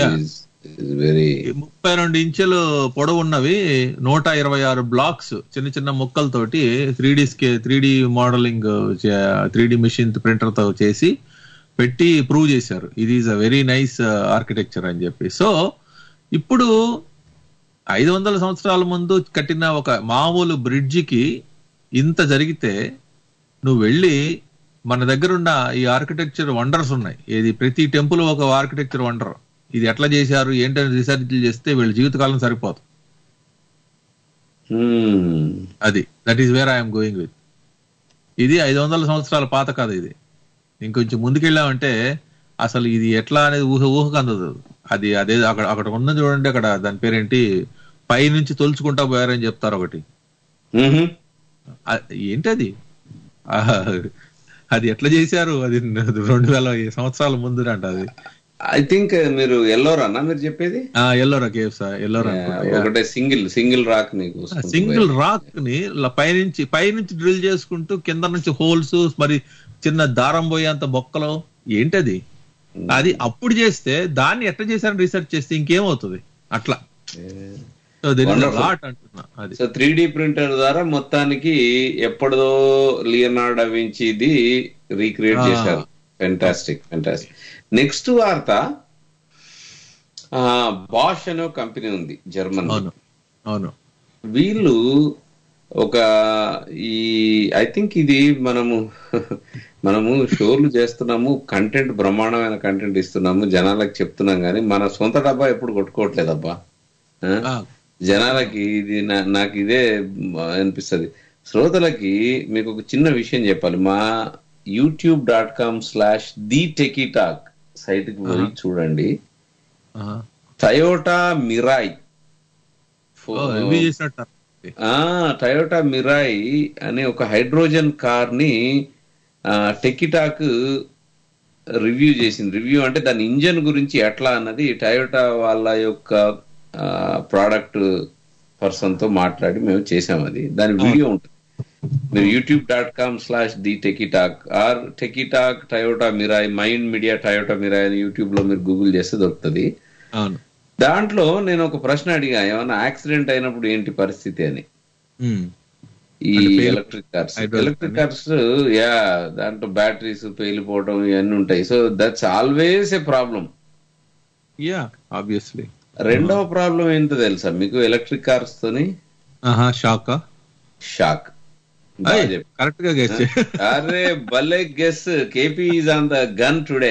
[SPEAKER 4] ముప్పై రెండు ఇంచులు పొడవు ఉన్నవి నూట ఇరవై ఆరు బ్లాక్స్ చిన్న చిన్న ముక్కలతోటి త్రీ డి స్కే three D modelling three D machine printer తో చేసి పెట్టి ప్రూవ్ చేశారు ఇది is a very nice architecture అని చెప్పి. సో ఇప్పుడు ఐదు వందల సంవత్సరాల ముందు కట్టిన ఒక మామూలు బ్రిడ్జికి ఇంత జరిగితే నువ్వు వెళ్ళి మన దగ్గర ఉన్న ఈ ఆర్కిటెక్చర్ వండర్స్ ఉన్నాయి. ఇది ప్రతి టెంపుల్ ఒక ఆర్కిటెక్చర్ వండర్. ఇది ఎట్లా చేశారు ఏంటని రీసెర్చ్ చేస్తే వీళ్ళ జీవితకాలం సరిపోదు. అది that is where I'm going with. ఇది ఐదు వందల సంవత్సరాల పాత కథ. ఇది ఇంకొంచెం ముందుకెళ్ళామంటే అసలు ఇది ఎట్లా అనేది ఊహ ఊహకు అందదు. అది అదే అక్కడ అక్కడ ఉన్నది చూడండి, అక్కడ దాని పేరేంటి పై నుంచి తొలుచుకుంటా పోయారని చెప్తారు ఒకటి. ఏంటది అది ఎట్లా చేశారు అది రెండు వేల సంవత్సరాల ముందు అంట. అది
[SPEAKER 3] ఐ థింక్ మీరు ఎల్లోరా అన్న మీరు చెప్పేది?
[SPEAKER 4] ఎల్లోరా కేవ్స్. ఎల్లోరా
[SPEAKER 3] ఒకటే సింగిల్ సింగిల్ రాక్ ని
[SPEAKER 4] సింగిల్ రాక్ ని పైనుంచి పైనుంచి డ్రిల్ చేసుకుంటూ కింద నుంచి హోల్స్ మరి చిన్న దారం పోయేంత బొక్కలు ఏంటది. అది అప్పుడు చేస్తే దాన్ని ఎట్లా చేశారని రీసెర్చ్ చేస్తే ఇంకేమవుతుంది అట్లా.
[SPEAKER 3] సో త్రీ డి ప్రింటర్ ద్వారా మొత్తానికి ఎప్పటిదో లియనార్డో డా విన్సీది రీక్రియేట్ చేశారు. Fantastic fantastic. నెక్స్ట్ వార్త, బాష్ అనే కంపెనీ ఉంది జర్మన్.
[SPEAKER 4] అవును అవును.
[SPEAKER 3] వీళ్ళు ఒక ఈ ఐ థింక్ ఇది మనము మనము షోలు చేస్తున్నాము, కంటెంట్ బ్రహ్మాండమైన కంటెంట్ ఇస్తున్నాము, జనాలకు చెప్తున్నాం, కానీ మన సొంత డబ్బా ఎప్పుడు కొట్టుకోవట్లేదబ్బా. జనాలకి ఇది నాకు ఇదే అనిపిస్తుంది. శ్రోతలకి మీకు ఒక చిన్న విషయం చెప్పాలి. మా YouTube dot com slash the Techie Talk site కి పోయి చూడండి. టయోటా మిరాయ్ టయోటా మిరాయ్ అనే ఒక హైడ్రోజన్ కార్ ని టెకీటాక్ రివ్యూ చేసింది. రివ్యూ అంటే దాని ఇంజన్ గురించి ఎట్లా అన్నది టయోటా వాళ్ళ యొక్క ప్రోడక్ట్ పర్సన్ తో మాట్లాడి మేము చేసాం. అది దాని వీడియో ఉంటుంది. మీరు YouTube dot com slash the Techie Talk or Techie Talk Toyota Mirai Mind Media Toyota Mirai అని యూట్యూబ్ లో మీరు గూగుల్ చేస్తే దొరుకుతుంది. దాంట్లో నేను ఒక ప్రశ్న అడిగా, ఏమన్నా యాక్సిడెంట్ అయినప్పుడు ఏంటి పరిస్థితి అని. ఈ electric cars electric cars yeah దాంట్లో బ్యాటరీస్ పేలిపోవడం ఇవన్నీ ఉంటాయి. So that's always a problem.
[SPEAKER 4] Yeah obviously.
[SPEAKER 3] రెండవ ప్రాబ్లం ఏంటో తెలుసా మీకు ఎలక్ట్రిక్ కార్స్ తోని?
[SPEAKER 4] షాక్. షాక్
[SPEAKER 3] కరెక్ట్ గా గెస్. అరే భలే guess. KP is on the gun today.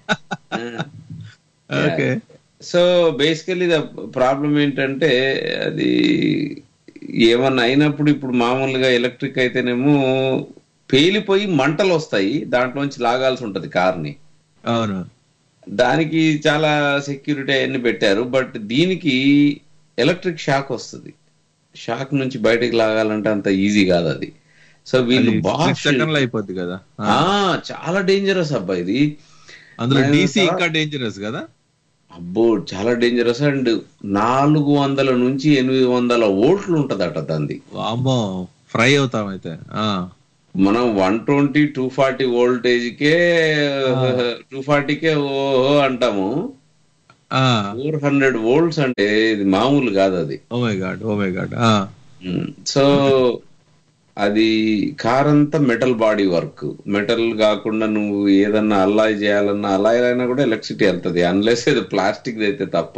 [SPEAKER 4] Okay.
[SPEAKER 3] So basically the problem ఏంటంటే అది ఏమన్నా అయినప్పుడు ఇప్పుడు మామూలుగా ఎలక్ట్రిక్ అయితేనేమో పేలిపోయి మంటలు వస్తాయి, దాంట్లోంచి లాగాల్సి ఉంటది కార్ని.
[SPEAKER 4] అవును.
[SPEAKER 3] దానికి చాలా సెక్యూరిటీ అన్ని పెట్టారు. బట్ దీనికి ఎలక్ట్రిక్ షాక్ వస్తుంది. షాక్ నుంచి బయటకు లాగాలంటే అంత ఈజీ కాదు అది. సో వీళ్ళు బాష్
[SPEAKER 4] అయిపోద్ది కదా,
[SPEAKER 3] చాలా డేంజరస్ అబ్బా ఇది.
[SPEAKER 4] అందులో డీసీ ఇంకా డేంజరస్ కదా.
[SPEAKER 3] అబ్బో చాలా డేంజరస్. అండ్ నాలుగు వందల నుంచి ఎనిమిది వందల వోల్ట్లు ఉంటదట దాన్ని.
[SPEAKER 4] అమ్మో, ఫ్రై అవుతాం అయితే.
[SPEAKER 3] మనం one twenty two forty voltage కే టూ ఫార్టీకే ఓహో అంటాము. ఫోర్ హండ్రెడ్ వోల్ట్స్ అంటే ఇది మామూలు కాదు అది.
[SPEAKER 4] Oh my god, oh my god.
[SPEAKER 3] So అది కార్ అంతా మెటల్ బాడీ వర్క్. మెటల్ కాకుండా నువ్వు ఏదన్నా అల్లాయ్ చేయాలన్నా అల్లాయ్ అయినా కూడా ఎలక్ట్రిసిటీ వెళ్తుంది, అన్లెస్ ఇది ప్లాస్టిక్ అయితే తప్ప.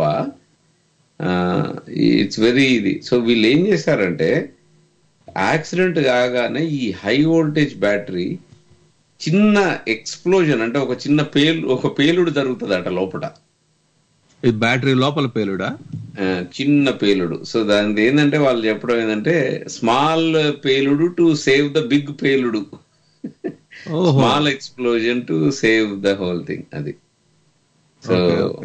[SPEAKER 3] ఇట్స్ వెరీ ఇది. సో వీళ్ళు ఏం చేశారంటే యాక్సిడెంట్ కాగానే ఈ హై వోల్టేజ్ బ్యాటరీ చిన్న ఎక్స్ప్లోజన్ అంటే ఒక చిన్న పేలు ఒక పేలుడు జరుగుతుంది అట లోపల.
[SPEAKER 4] బ్యాటరీ లోపల పేలుడా?
[SPEAKER 3] చిన్న పేలుడు. సో దాని ఏంటంటే వాళ్ళు చెప్పడం ఏంటంటే స్మాల్ పేలుడు టు సేవ్ ద బిగ్ పేలుడు, small explosion to save the whole thing. అది సో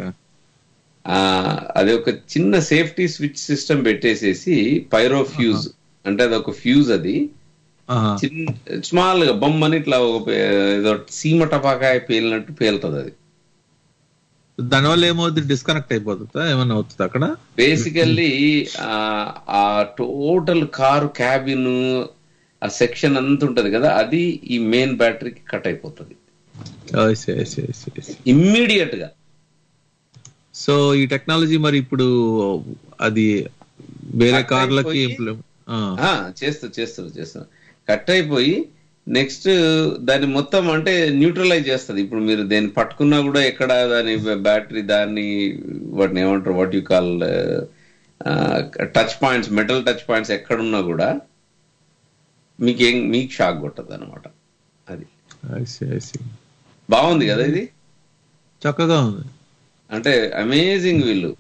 [SPEAKER 3] అది ఒక చిన్న సేఫ్టీ స్విచ్ సిస్టమ్ పెట్టేసేసి పైరో ఫ్యూజ్ అంటే అది ఒక ఫ్యూజ్, అది చిన్న స్మాల్ గా బొమ్మని ఇట్లా ఒక ఏదో సీమ టపాకాయ పేలినట్టు పేలుతుంది అది.
[SPEAKER 4] దానివల్ల ఏమవుతుంది? డిస్కనెక్ట్ అయిపోతుందా, ఏమన్నా అవుతుంది అక్కడ?
[SPEAKER 3] బేసికల్లీ ఆ టోటల్ కారు క్యాబిన్ ఆ సెక్షన్ అంతా ఉంటది కదా, అది ఈ మెయిన్ బ్యాటరీకి కట్ అయిపోతుంది ఇమ్మీడియట్ గా.
[SPEAKER 4] సో ఈ టెక్నాలజీ మరి ఇప్పుడు అది వేరే కార్లకి
[SPEAKER 3] చేస్తారు చేస్తారు చేస్తారు కట్ అయిపోయి నెక్స్ట్ దాన్ని మొత్తం అంటే న్యూట్రలైజ్ చేస్తుంది. ఇప్పుడు మీరు దాన్ని పట్టుకున్నా కూడా ఎక్కడ దాని బ్యాటరీ దాన్ని వాటిని ఏమంటారు, what you call touch points, metal touch points ఎక్కడున్నా కూడా మీకు ఏం మీకు షాక్ కొట్టదు అనమాట. అది బాగుంది కదా, ఇది
[SPEAKER 4] చక్కగా ఉంది.
[SPEAKER 3] అంటే అమేజింగ్ వీళ్ళు,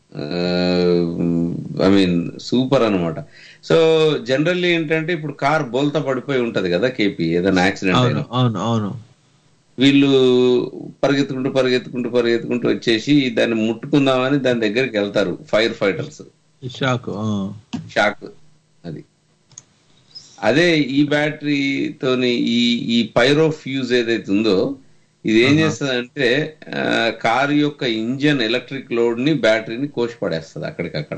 [SPEAKER 3] ఐ మీన్ సూపర్ అనమాట. సో జనరల్లీ ఏంటంటే ఇప్పుడు కార్ బోల్తా పడిపోయి ఉంటది కదా కేపీ, ఏదైనా యాక్సిడెంట్ అయినా
[SPEAKER 4] అవును అవును
[SPEAKER 3] వీళ్ళు పరిగెత్తుకుంటూ పరిగెత్తుకుంటూ పరిగెత్తుకుంటూ వచ్చేసి దాన్ని ముట్టుకుందామని దాని దగ్గరికి వెళ్తారు ఫైర్ ఫైటర్స్.
[SPEAKER 4] షాక్
[SPEAKER 3] షాక్ అది. అదే ఈ బ్యాటరీతోని ఈ ఈ పైరో ఫ్యూజ్ ఏదైతే ఉందో ఇది ఏం చేస్తుంది అంటే కార్ యొక్క ఇంజన్ ఎలక్ట్రిక్ లోడ్ ని బ్యాటరీని కోసి పడేస్తుంది అక్కడికక్కడ.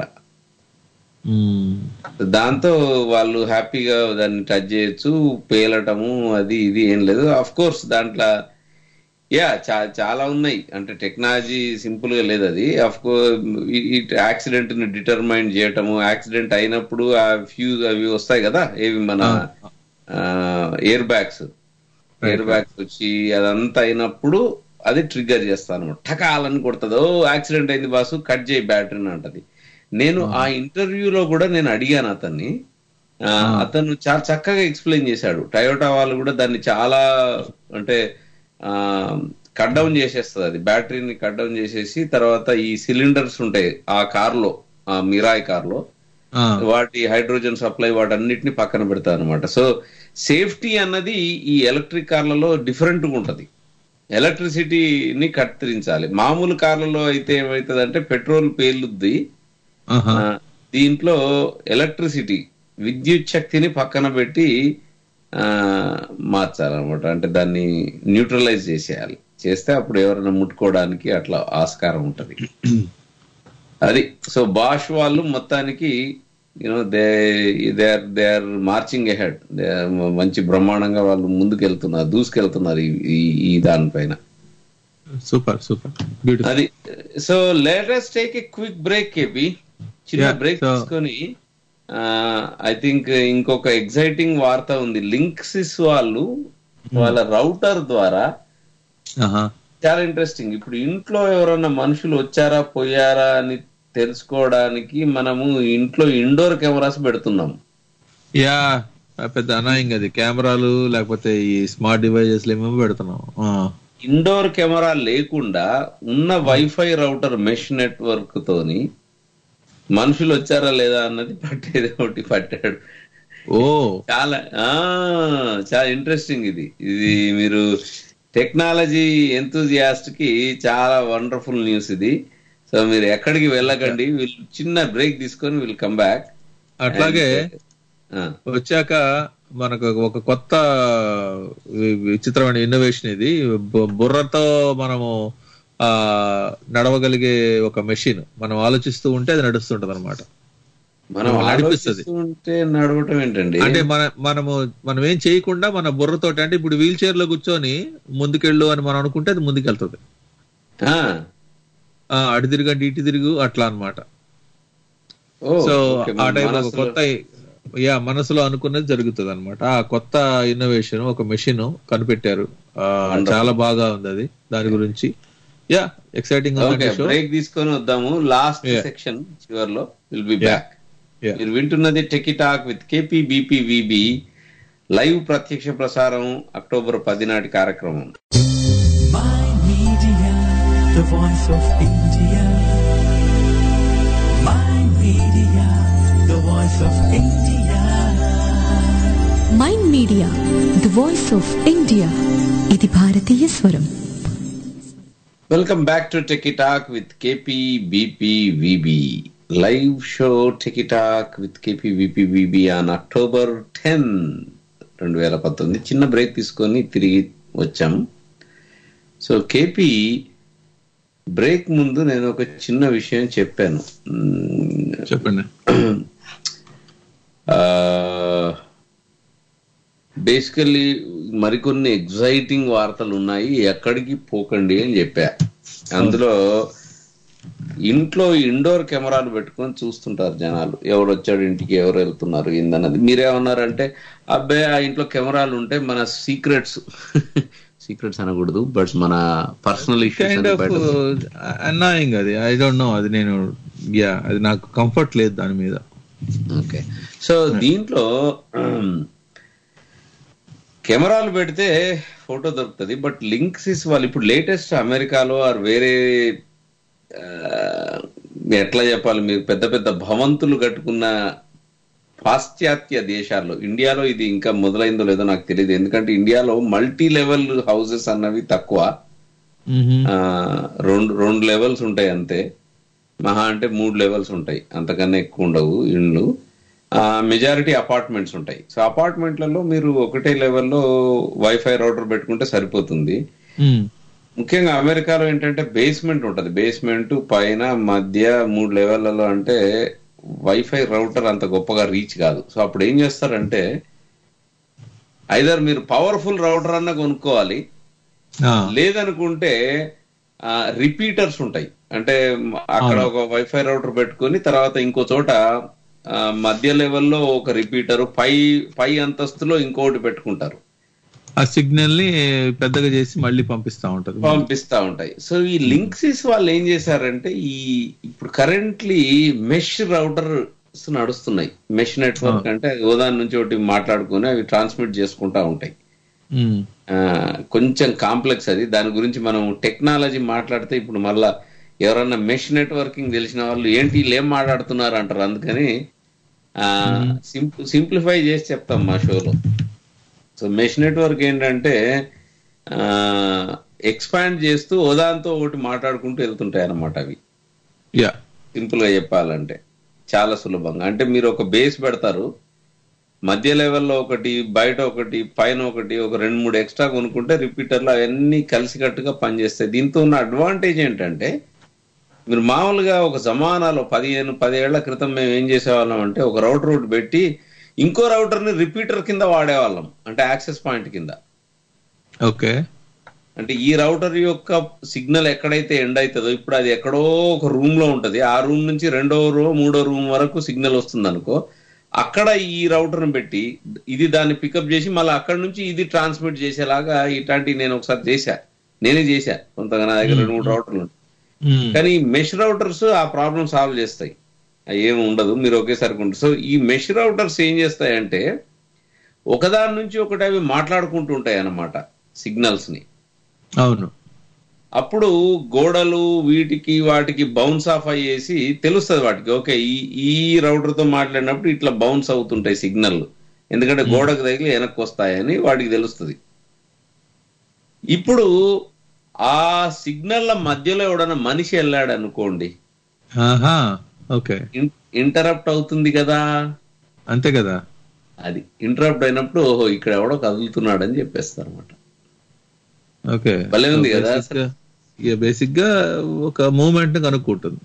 [SPEAKER 3] దాంతో వాళ్ళు హ్యాపీగా దాన్ని టచ్ చేయొచ్చు, పేలటము అది ఇది ఏం లేదు. అఫ్ కోర్స్ దాంట్లో యా చాలా ఉన్నాయి, అంటే టెక్నాలజీ సింపుల్ గా లేదు అది. అఫ్ కోర్స్ యాక్సిడెంట్ ని డిటర్మైన్ చేయటము, యాక్సిడెంట్ అయినప్పుడు ఆ ఫ్యూజ్ అవి వస్తాయి కదా ఏవి మన ఎయిర్ బ్యాగ్స్, ఎయిర్ బ్యాగ్స్ వచ్చి అదంతా అయినప్పుడు అది ట్రిగ్గర్ చేస్తాను అనమాట. టకాలని కొడుతుంది, ఓ యాక్సిడెంట్ అయింది బాసు కట్ చేయి బ్యాటరీని అంటది. నేను ఆ ఇంటర్వ్యూలో కూడా నేను అడిగాను అతన్ని, అతను చాలా చక్కగా ఎక్స్ప్లెయిన్ చేశాడు. టయోటా వాళ్ళు కూడా దాన్ని చాలా అంటే ఆ కట్ డౌన్ చేసేస్తుంది, అది బ్యాటరీని కట్ డౌన్ చేసేసి తర్వాత ఈ సిలిండర్స్ ఉంటాయి ఆ కార్ లో, ఆ మిరాయ్ కార్ లో, వాటి హైడ్రోజన్ సప్లై వాటన్నిటిని పక్కన పెడతారు అనమాట. సో సేఫ్టీ అన్నది ఈ ఎలక్ట్రిక్ కార్లలో డిఫరెంట్ గా ఉంటది. ఎలక్ట్రిసిటీని కత్తిరించాలి. మామూలు కార్లలో అయితే ఏమవుతుంది అంటే పెట్రోల్ పేలుద్ది, దీంట్లో ఎలక్ట్రిసిటీ విద్యుత్ శక్తిని పక్కన పెట్టి ఆ మార్చాలన్నమాట. అంటే దాన్ని న్యూట్రలైజ్ చేసేయాలి, చేస్తే అప్పుడు ఎవరైనా ముట్టుకోవడానికి అట్లా ఆస్కారం ఉంటది అది. సో బాష్ వాళ్ళు మొత్తానికి you know they they are they are marching ahead, మంచి బ్రహ్మాండంగా వాళ్ళు ముందుకు వెళ్తున్నారు, దూసుకెళ్తున్నారు ఈ ఈ దానిపైన.
[SPEAKER 4] సూపర్ సూపర్
[SPEAKER 3] అది. So let us take a quick break KP, చిన్న బ్రేక్ తీసుకొని ఐ థింక్ ఇంకొక ఎగ్జైటింగ్ వార్త ఉంది. లింక్సిస్ వాళ్ళు వాళ్ళ రౌటర్ ద్వారా చాలా ఇంట్రెస్టింగ్, ఇప్పుడు ఇంట్లో ఎవరన్నా మనుషులు వచ్చారా పోయారా అని తెలుసుకోవడానికి మనము ఇంట్లో ఇండోర్ కెమెరాస్ పెడుతున్నాం.
[SPEAKER 4] యా పెద్ద అనాయింగ్ అది, కెమెరాలు లేకపోతే ఈ స్మార్ట్ డివైజెస్ ఏమేమో పెడుతున్నాం.
[SPEAKER 3] ఇండోర్ కెమెరా లేకుండా ఉన్న వైఫై రౌటర్ మెష్ నెట్వర్క్ తోని మనుషులు వచ్చారా లేదా అన్నది పట్టేది ఒకటి పట్టాడు.
[SPEAKER 4] ఓ
[SPEAKER 3] చాలా ఆ చాలా ఇంట్రెస్టింగ్ ఇది. ఇది మీరు టెక్నాలజీ ఎంతూజియాస్ట్ కి చాలా వండర్ఫుల్ న్యూస్ ఇది. సో మీరు ఎక్కడికి వెళ్ళకండి, వీళ్ళు చిన్న బ్రేక్ తీసుకొని వీళ్ళు కమ్ బ్యాక్.
[SPEAKER 4] అట్లాగే వచ్చాక మనకు ఒక కొత్త విచిత్రమైన ఇన్నోవేషన్ ఇది, బుర్రతో మనము ఆ నడవగలిగే ఒక మెషిన్. మనం ఆలోచిస్తూ ఉంటే అది నడుస్తుంటది అనమాట,
[SPEAKER 3] మనం నడిపిస్తుంది. నడవటం ఏంటండి
[SPEAKER 4] అంటే మన మనము మనం ఏం చేయకుండా మన బుర్రతోటి, అంటే ఇప్పుడు వీల్ చైర్ లో కూర్చొని ముందుకెళ్ళు అని మనం అనుకుంటే అది ముందుకెళ్తుంది, అటు తిరుగండి ఇటు తిరుగు అట్లా అనమాట. సో ఆ టైం ఒక కొత్త యా మనసులో అనుకున్నది జరుగుతుంది అనమాట. ఆ కొత్త ఇన్నోవేషన్ ఒక మెషిన్ కనిపెట్టారు, చాలా బాగా ఉంది అది. దాని గురించి యా ఎక్సైటింగ్.
[SPEAKER 3] బ్రేక్ తీసుకొని వద్దాము, లాస్ట్ సెక్షన్ చివర్లో విల్ బి బ్యాక్. మీరు వింటున్నది Techie Talk with KP BP VB live ప్రత్యక్ష ప్రసారం అక్టోబర్ పది నాటి కార్యక్రమం.
[SPEAKER 8] The voice of India. My media, the voice of India.
[SPEAKER 1] Mind Media, the voice of India. ఇది భారతీయ స్వరం.
[SPEAKER 3] Welcome back to Techie Talk with KP BP VB live show. Techie Talk with KP BP VB on October ten రెండు వేల పంతొమ్మిది. చిన్న break తీసుకొని తిరిగి వచ్చాము. సో కేపీ బ్రేక్ ముందు నేను ఒక చిన్న విషయం చెప్పాను.
[SPEAKER 4] చెప్పండి.
[SPEAKER 3] బేసికల్లీ మరికొన్ని ఎగ్జైటింగ్ వార్తలు ఉన్నాయి, ఎక్కడికి పోకండి అని చెప్పా. అందులో ఇంట్లో ఇండోర్ కెమెరాలు పెట్టుకొని చూస్తుంటారు జనాలు, ఎవరు వచ్చాడు ఇంటికి, ఎవరు వెళ్తున్నారు ఏందన్నది. మీరేమన్నారంటే అబ్బాయి ఆ ఇంట్లో కెమెరాలు ఉంటే మన సీక్రెట్స్ సీక్రెట్స్ అనకూడదు, బట్ మన పర్సనల్ ఇష్యూస్
[SPEAKER 4] అన్నాయింగ్ అది. ఐ డోంట్ నో, అది నేను యా అది నాకు కంఫర్ట్ లేదు దాని మీద.
[SPEAKER 3] ఓకే, సో దీంట్లో కెమెరాలు పెడితే ఫోటో దొరుకుతుంది, బట్ లింక్సిస్ వాళ్ళు ఇప్పుడు లేటెస్ట్ అమెరికాలో ఆర్ వేరే ఎట్లా చెప్పాలి, మీరు పెద్ద పెద్ద భవంతులు కట్టుకున్న పాశ్చాత్య దేశాల్లో, ఇండియాలో ఇది ఇంకా మొదలైందో లేదో నాకు తెలియదు, ఎందుకంటే ఇండియాలో మల్టీ లెవెల్ హౌసెస్ అన్నవి తక్కువ, రెండు రెండు లెవెల్స్ ఉంటాయి అంతే, మహా అంటే మూడు లెవెల్స్ ఉంటాయి, అంతకన్నా ఎక్కువ ఉండవు ఇండ్లు. మెజారిటీ అపార్ట్మెంట్స్ ఉంటాయి. సో అపార్ట్మెంట్లలో మీరు ఒకటే లెవెల్లో వైఫై రౌటర్ పెట్టుకుంటే సరిపోతుంది. ముఖ్యంగా అమెరికాలో ఏంటంటే బేస్మెంట్ ఉంటుంది, బేస్మెంట్ పైన మధ్య మూడు లెవెల్లలో అంటే వైఫై రౌటర్ అంత గొప్పగా రీచ్ కాదు. సో అప్పుడు ఏం చేస్తారంటే ఐదర్ మీరు పవర్ఫుల్ రౌటర్ అన్న కొనుక్కోవాలి, లేదనుకుంటే రిపీటర్స్ ఉంటాయి. అంటే అక్కడ ఒక వైఫై రౌటర్ పెట్టుకొని తర్వాత ఇంకో చోట మధ్య లెవెల్లో ఒక రిపీటర్, పై పై అంతస్తులో ఇంకోటి పెట్టుకుంటారు.
[SPEAKER 4] ఆ సిగ్నల్ ని పెద్దగా చేసి మళ్ళీ పంపిస్తా ఉంటది
[SPEAKER 3] పంపిస్తా ఉంటాయి. సో ఈ లింక్సిస్ వాళ్ళు ఏం చేశారంటే ఈ ఇప్పుడు కరెంట్లీ మెష్ రౌటర్స్ నడుస్తున్నాయి. మెష్ నెట్వర్క్ అంటే ఉదాహరణ నుంచి ఒకటి మాట్లాడుకుని అవి ట్రాన్స్మిట్ చేసుకుంటా ఉంటాయి. కొంచెం కాంప్లెక్స్ అది, దాని గురించి మనం టెక్నాలజీ మాట్లాడితే ఇప్పుడు మళ్ళా ఎవరన్నా మెష్ నెట్వర్కింగ్ తెలిసిన వాళ్ళు ఏంటి వీళ్ళు ఏం మాట్లాడుతున్నారు అంటారు. అందుకని సింపుల్ సింప్లిఫై చేసి చెప్తాం మా షోలో. సో మెష్ నెట్వర్క్ ఏంటంటే ఎక్స్పాండ్ చేస్తూ ఉదాంతో ఒకటి మాట్లాడుకుంటూ వెళ్తుంటాయి అన్నమాట అవి. సింపుల్ గా చెప్పాలంటే చాలా సులభంగా. అంటే మీరు ఒక బేస్ పెడతారు, మధ్య లెవెల్లో ఒకటి, బయట ఒకటి, పైన ఒకటి, ఒక రెండు మూడు ఎక్స్ట్రా కొనుక్కుంటే రిపీటర్లు అవన్నీ కలిసికట్టుగా పనిచేస్తాయి. దీంతో ఉన్న అడ్వాంటేజ్ ఏంటంటే మీరు మామూలుగా ఒక జమానాలో పదిహేను పదేళ్ల క్రితం మేము ఏం చేసేవాళ్ళం అంటే ఒక రౌటర్ రూట్ పెట్టి ఇంకో రౌటర్ ని రిపీటర్ కింద వాడేవాళ్ళం, అంటే యాక్సెస్ పాయింట్ కింద.
[SPEAKER 4] ఓకే,
[SPEAKER 3] అంటే ఈ రౌటర్ యొక్క సిగ్నల్ ఎక్కడైతే ఎండ్ అవుతుందో ఇప్పుడు అది ఎక్కడో ఒక రూమ్ లో ఉంటది, ఆ రూమ్ నుంచి రెండో రో మూడో రూమ్ వరకు సిగ్నల్ వస్తుంది అనుకో, అక్కడ ఈ రౌటర్ ని పెట్టి ఇది దాన్ని పికప్ చేసి మళ్ళీ అక్కడ నుంచి ఇది ట్రాన్స్మిట్ చేసేలాగా ఇట్లాంటివి నేను ఒకసారి చేశా, నేనే చేశా కొంతగా. నా దగ్గర రెండు మూడు రౌటర్లు ఉంటాయి. కానీ మెష్ రౌటర్స్ ఆ ప్రాబ్లం సాల్వ్ చేస్తాయి, ఏమి ఉండదు, మీరు ఒకేసారి ఉంటారు. సో ఈ మెష్ రౌటర్స్ ఏం చేస్తాయంటే ఒకదాని నుంచి ఒకటి అవి మాట్లాడుకుంటూ ఉంటాయి అన్నమాట సిగ్నల్స్ ని.
[SPEAKER 4] అవును,
[SPEAKER 3] అప్పుడు గోడలు వీటికి వాటికి బౌన్స్ ఆఫ్ అయ్యేసి తెలుస్తుంది వాటికి, ఓకే ఈ ఈ రౌటర్ తో మాట్లాడినప్పుడు ఇట్లా బౌన్స్ అవుతుంటాయి సిగ్నల్, ఎందుకంటే గోడకు తగిలి వెనక్కి వస్తాయని వాటికి తెలుస్తుంది. ఇప్పుడు ఆ సిగ్నల్ మధ్యలో ఎవడన్నా మనిషి వెళ్ళాడు అనుకోండి, ఇంటరప్ట్ అవుతుంది కదా.
[SPEAKER 4] అంతే కదా,
[SPEAKER 3] అది ఇంటరప్ట్ అయినప్పుడు ఓహో ఇక్కడ ఎవడో కదులుతున్నాడు అని చెప్పేస్తారు అనమాట.
[SPEAKER 4] ఓకే,
[SPEAKER 3] భలే ఉంది కదా.
[SPEAKER 4] బేసిక్ గా ఒక మూమెంట్ కనుక్కుంటుంది.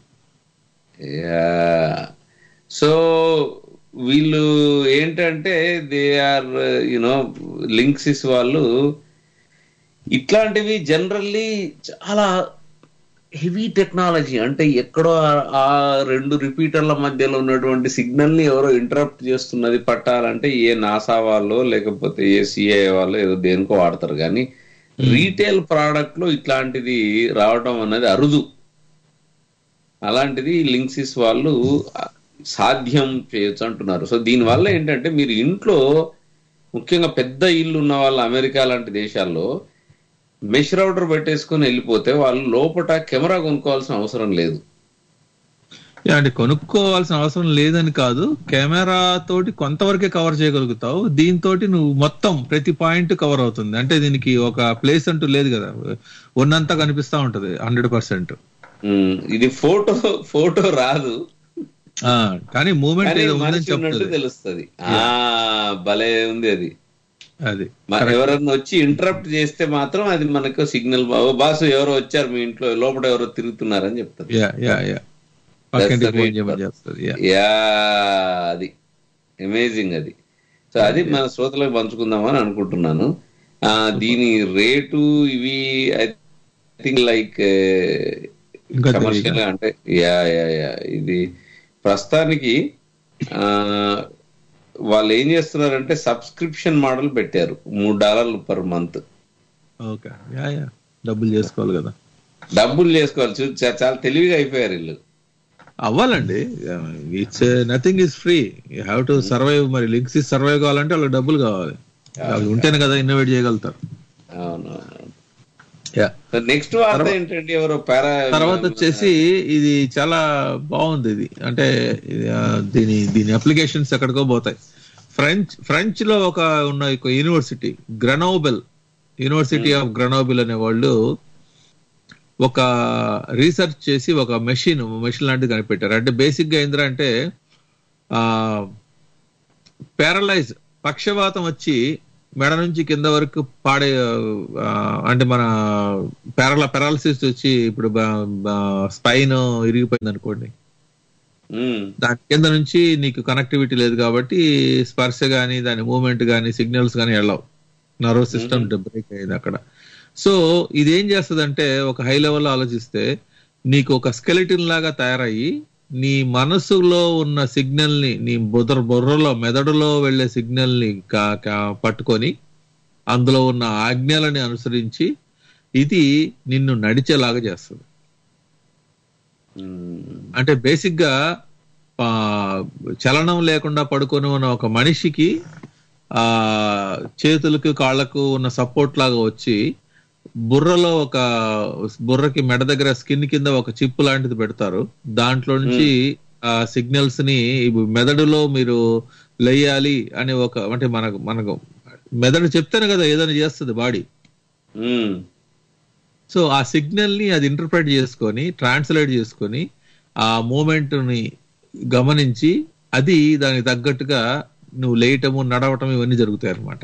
[SPEAKER 3] సో వీళ్ళు ఏంటంటే దే ఆర్ యునో లింక్సిస్ వాళ్ళు ఇట్లాంటివి జనరల్లీ చాలా హెవీ టెక్నాలజీ, అంటే ఎక్కడో ఆ రెండు రిపీటర్ల మధ్యలో ఉన్నటువంటి సిగ్నల్ ని ఎవరో ఇంటరప్ట్ చేస్తున్నది పట్టాలంటే ఏ నాసా వాళ్ళు లేకపోతే ఏ సిఐ వాళ్ళు ఏదో దేనికో వాడతారు. కానీ రీటైల్ ప్రోడక్ట్ లో ఇట్లాంటిది రావడం అనేది అరుదు. అలాంటిది లింక్సిస్ వాళ్ళు సాధ్యం చేయొచ్చు అంటున్నారు. సో దీనివల్ల ఏంటంటే మీరు ఇంట్లో ముఖ్యంగా పెద్ద ఇల్లు ఉన్న వాళ్ళు అమెరికా లాంటి దేశాల్లో మెష్ రౌటర్ పెట్టేసుకుని వెళ్ళిపోతే వాళ్ళు లోపల కెమెరా కొనుక్కోవాల్సిన అవసరం లేదు.
[SPEAKER 4] అంటే కొనుక్కోవాల్సిన అవసరం లేదని కాదు, కెమెరా తోటి కొంతవరకే కవర్ చేయగలుగుతావు, దీంతో నువ్వు మొత్తం ప్రతి పాయింట్ కవర్ అవుతుంది. అంటే దీనికి ఒక ప్లేస్ అంటూ లేదు కదా, ఉన్నంతా కనిపిస్తా ఉంటది హండ్రెడ్ పర్సెంట్.
[SPEAKER 3] ఇది ఫోటో ఫోటో రాదు
[SPEAKER 4] కానీ మూమెంట్ ఏదో ఉందని చెప్తుంది,
[SPEAKER 3] తెలుస్తుంది. ఆ భలే ఉంది అది.
[SPEAKER 4] అది
[SPEAKER 3] ఎవరన్నా వచ్చి ఇంటరప్ట్ చేస్తే మాత్రం అది మనకు సిగ్నల్ బాసు ఎవరో వచ్చారు మీ ఇంట్లో లోపల ఎవరో తిరుగుతున్నారని చెప్తారు. యా అది అమేజింగ్ అది. సో అది మన శ్రోతలకు పంచుకుందామని అనుకుంటున్నాను. ఆ దీని రేటు ఇవి ఐ థింక్ లైక్ కమర్షియల్ గా అంటే యా యా యా ఇది ప్రస్తుతానికి ఆ వాళ్ళు ఏం చేస్తున్నారంటే సబ్స్క్రిప్షన్ మోడల్ పెట్టారు, మూడు డాలర్లు పర్ మంత్.
[SPEAKER 4] ఓకే, డబ్బులు చేసుకోవాలి కదా,
[SPEAKER 3] డబ్బులు చేసుకోవాలి. చూ చాలా తెలివిగా అయిపోయారు వీళ్ళు.
[SPEAKER 4] అవ్వాలండి, it's nothing is free, you have to survive. మరి లింక్స్ సర్వైవ్ కావాలంటే వాళ్ళకి డబ్బులు కావాలి, అవి ఉంటేనే కదా ఇన్నోవేట్ చేయగలుగుతారు.
[SPEAKER 3] అవునవును. నెక్స్ట్ వార్త ఏంటంటే ఎవరో పారా
[SPEAKER 4] తర్వాత వచ్చేసి ఇది చాలా బాగుంది. ఇది అంటే దీని దీని అప్లికేషన్స్ ఎక్కడికో పోతాయి. ఫ్రెంచ్ ఫ్రెంచ్ లో ఒక ఉన్న university Grenoble university of Grenoble అనే వాళ్ళు ఒక రీసెర్చ్ చేసి ఒక మెషిన్ మెషిన్ లాంటిది కనిపెట్టారు. అంటే బేసిక్ గా ఏంటంటే ఆ పారలైజ్ పక్షవాతం వచ్చి మెడ నుంచి కింద వరకు పాడే, అంటే మన పారల పారాలసిస్ వచ్చి ఇప్పుడు స్పైన్ ఇరిగిపోయింది అనుకోండి, దాని కింద నుంచి నీకు కనెక్టివిటీ లేదు కాబట్టి స్పర్శ గానీ దాని మూవ్మెంట్ గానీ సిగ్నల్స్ గానీ వెళ్ళవు, నర్వస్ సిస్టమ్ బ్రేక్ అయ్యింది అక్కడ. సో ఇది ఏం చేస్తుందంటే ఒక హై లెవెల్లో ఆలోచిస్తే నీకు ఒక స్కెలిటన్ లాగా తయారయ్యి నీ మనసులో ఉన్న సిగ్నల్ ని నీ బుర్ర బుర్రలో మెదడులో వెళ్లే సిగ్నల్ ని పట్టుకొని అందులో ఉన్న ఆజ్ఞలని అనుసరించి ఇది నిన్ను నడిచేలాగా చేస్తుంది. అంటే బేసిక్ గా చలనం లేకుండా పడుకొని ఉన్న ఒక మనిషికి ఆ చేతులకు కాళ్లకు ఉన్న సపోర్ట్ లాగా వచ్చి బుర్రలో ఒక బుర్రకి మెడ దగ్గర స్కిన్ కింద ఒక చిప్ లాంటిది పెడతారు. దాంట్లో నుంచి ఆ సిగ్నల్స్ ని మెదడులో మీరు లేయాలి అని ఒక అంటే మనకు మనకు మెదడు చెప్తేనే కదా ఏదైనా చేస్తుంది బాడీ. సో ఆ సిగ్నల్ ని అది ఇంటర్ప్రెట్ చేసుకొని ట్రాన్స్లేట్ చేసుకొని ఆ మూమెంట్ ని గమనించి అది దానికి తగ్గట్టుగా నువ్వు లేయటము నడవటం ఇవన్నీ జరుగుతాయి అన్నమాట.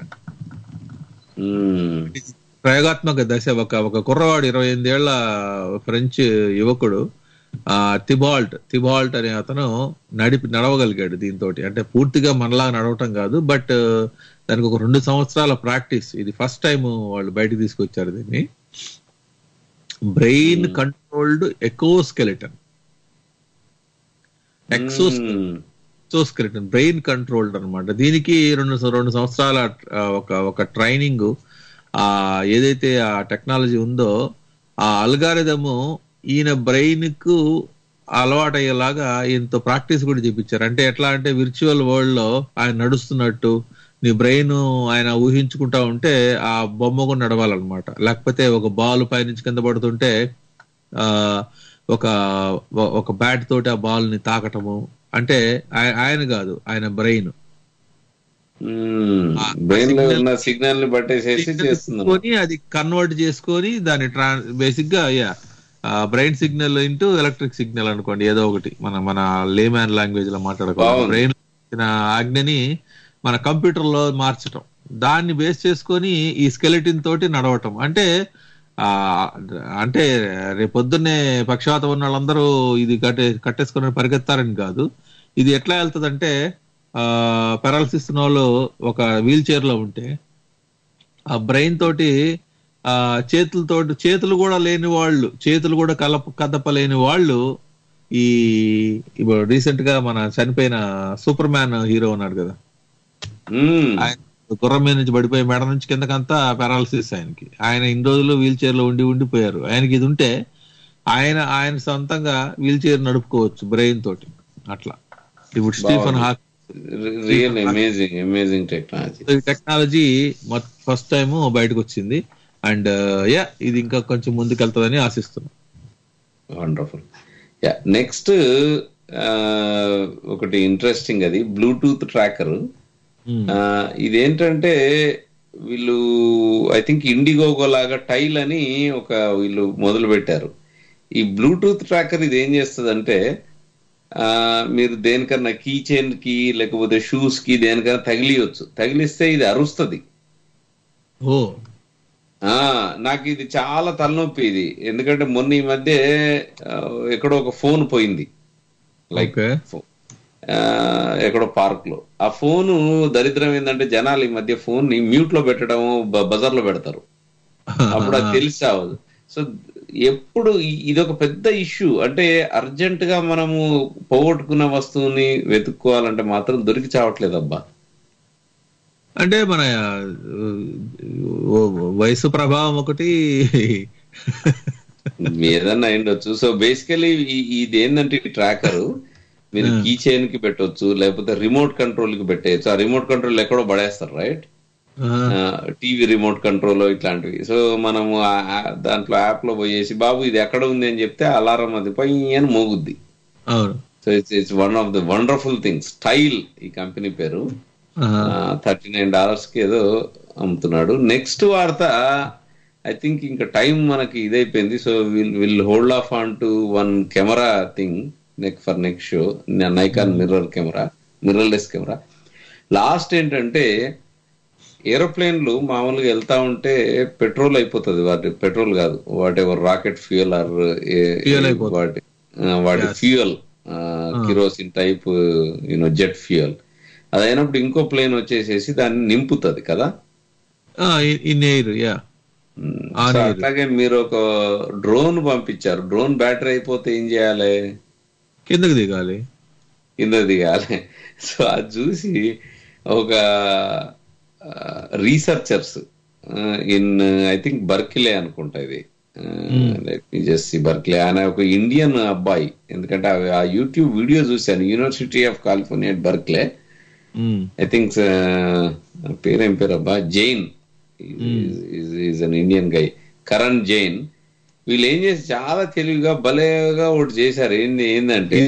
[SPEAKER 4] ప్రయోగాత్మక దశ. ఒక ఒక కుర్రవాడు ఇరవై ఎనిమిదేళ్ల ఫ్రెంచ్ యువకుడు ఆ థిబాల్ట్ థిబాల్ట్ అనే అతను నడిపి నడవగలిగాడు దీంతో. అంటే పూర్తిగా మనలా నడవటం కాదు, బట్ దానికి ఒక రెండు సంవత్సరాల ప్రాక్టీస్. ఇది ఫస్ట్ టైం వాళ్ళు బయటకు తీసుకొచ్చారు దీన్ని. Brain controlled exoskeleton exoskeleton brain controlled అనమాట. దీనికి రెండు రెండు సంవత్సరాల ఒక ఒక ట్రైనింగ్. ఆ ఏదైతే ఆ టెక్నాలజీ ఉందో ఆ అల్గారిథము ఈయన బ్రెయిన్ కు అలవాటు అయ్యేలాగా ఈయనతో ప్రాక్టీస్ కూడా చేపించారు. అంటే ఎట్లా అంటే విర్చువల్ వరల్డ్ లో ఆయన నడుస్తున్నట్టు నీ బ్రెయిన్ ఆయన ఊహించుకుంటా ఉంటే ఆ బొమ్మ కూడా నడవాలన్నమాట. లేకపోతే ఒక బాల్ పైనుంచి కింద పడుతుంటే ఆ ఒక ఒక బ్యాట్ తోటి ఆ బాల్ ని తాకటము. అంటే ఆయన కాదు, ఆయన బ్రెయిన్
[SPEAKER 3] సిగ్నల్ ని బట్టి
[SPEAKER 4] అది కన్వర్ట్ చేసుకొని దాన్ని ట్రా బేసిక్ గా అయ్యా brain signal into electric signal అనుకోండి, ఏదో ఒకటి మన మన లేమ్యాన్ లాంగ్వేజ్ లో మాట్లాడుకోవాలి. బ్రెయిన్ ఆజ్ఞని మన కంప్యూటర్ లో మార్చటం, దాన్ని బేస్ చేసుకొని ఈ స్కెలిటిన్ తోటి నడవటం. అంటే ఆ అంటే రేపొద్దున్నే పక్షవాతం ఉన్న వాళ్ళందరూ ఇది కట్టే కట్టేసుకుని పరిగెత్తారని కాదు. ఇది ఎట్లా వెళ్తుందంటే ఆ పారాలసిస్ ఉన్న వాళ్ళు ఒక వీల్ చైర్ లో ఉంటే ఆ బ్రెయిన్ తోటి ఆ చేతులతోటి చేతులు కూడా లేని వాళ్ళు చేతులు కూడా కలప కదపలేని వాళ్ళు ఈ ఇప్పుడు రీసెంట్ గా మన చనిపోయిన సూపర్ మ్యాన్ హీరో ఉన్నాడు కదా, ఆయన గుర్రం మీద నుంచి పడిపోయి మెడ నుంచి కిందకంతా పారాలసిస్ ఆయనకి. ఆయన ఇన్ని రోజులు వీల్ చైర్ లో ఉండి ఉండిపోయారు. ఆయనకి ఇది ఉంటే ఆయన ఆయన సొంతంగా వీల్ చైర్ నడుపుకోవచ్చు బ్రెయిన్ తోటి. అట్లా ఇప్పుడు Stephen Hawking technology first time బయటకు వచ్చింది. అండ్ యా ఇది ఇంకా కొంచెం ముందుకెళ్తుందని ఆశిస్తున్నాం.
[SPEAKER 3] వండర్ఫుల్. యా నెక్స్ట్ ఒకటి ఇంట్రెస్టింగ్, అది బ్లూటూత్ ట్రాకర్. ఇదేంటంటే వీళ్ళు ఐ థింక్ ఇండిగోగో లాగా టైల్ అని ఒక వీళ్ళు మొదలు పెట్టారు. ఈ బ్లూటూత్ ట్రాకర్ ఇది ఏం చేస్తుందంటే మీరు దేనికన్నా కీ చైన్ కి లేకపోతే షూస్ కి దేనికన్నా తగిలియొచ్చు. తగిలిస్తే ఇది అరుస్తుంది. నాకు ఇది చాలా తలనొప్పి ఇది. ఎందుకంటే మొన్న ఈ మధ్య ఎక్కడో ఒక ఫోన్ పోయింది, లైక్ ఎక్కడో పార్క్ లో. ఆ ఫోను దరిద్రం ఏంటంటే జనాలు ఈ మధ్య ఫోన్ ని మ్యూట్ లో పెట్టడం, బజార్ లో పెడతారు. అప్పుడు అది తెలిసి రావదు. సో ఎప్పుడు ఇది ఒక పెద్ద ఇష్యూ. అంటే అర్జెంట్ గా మనము పోగొట్టుకున్న వస్తువుని వెతుక్కోవాలంటే మాత్రం దొరికి చావట్లేదు అబ్బా.
[SPEAKER 4] అంటే మన వయసు ప్రభావం ఒకటి
[SPEAKER 3] ఏదన్నా అయిండొచ్చు. సో బేసికలీ ఇది ఏంటంటే ఈ ట్రాకర్ మీరు కీ చైన్ కి పెట్టొచ్చు, లేకపోతే రిమోట్ కంట్రోల్ కి పెట్టేయచ్చు. ఆ రిమోట్ కంట్రోల్ ఎక్కడో పడేస్తారు, రైట్? టీవీ రిమోట్ కంట్రోల్ ఇట్లాంటివి. సో మనము దాంట్లో యాప్ లో పోయేసి బాబు ఇది ఎక్కడ ఉంది అని చెప్తే అలారం అది పై అని మోగుద్ది. So it's it's one of the wonderful things. Style ఈ కంపెనీ పేరు. థర్టీ నైన్ డాలర్స్ కి ఏదో అమ్ముతున్నాడు. నెక్స్ట్ వార్త ఐ థింక్ ఇంకా టైం మనకి ఇదైపోయింది. So will will hold off on to one camera thing neck for next show. Nikon mirror camera, mirrorless camera. Last ఏంటంటే ఏరోప్లేన్లు మామూలుగా వెళ్తా ఉంటే పెట్రోల్ అయిపోతుంది. వాటి పెట్రోల్ కాదు, whatever rocket fuel or వాటి వాటి fuel kerosene type you know jet fuel. అది అయినప్పుడు ఇంకో ప్లేన్ వచ్చేసేసి దాన్ని నింపుతుంది కదా. అట్లాగే మీరు ఒక డ్రోన్ పంపించారు. డ్రోన్ బ్యాటరీ అయిపోతే ఏం చేయాలి?
[SPEAKER 4] కిందకి దిగాలి.
[SPEAKER 3] కిందకి దిగాలి. సో అది చూసి ఒక researchers in I think Berkeley అనుకుంటా ఇది. జస్ట్ బర్కిలే ఆయన ఒక ఇండియన్ అబ్బాయి, ఎందుకంటే ఆ యూట్యూబ్ వీడియో చూశాను, university of California at Berkeley. I think పేరేం పేరు అబ్బా, Jain is an Indian guy, Karan Jain. వీళ్ళు ఏం చేసి చాలా తెలివిగా భలేగా ఒకటి చేశారు. ఏంది ఏంటంటే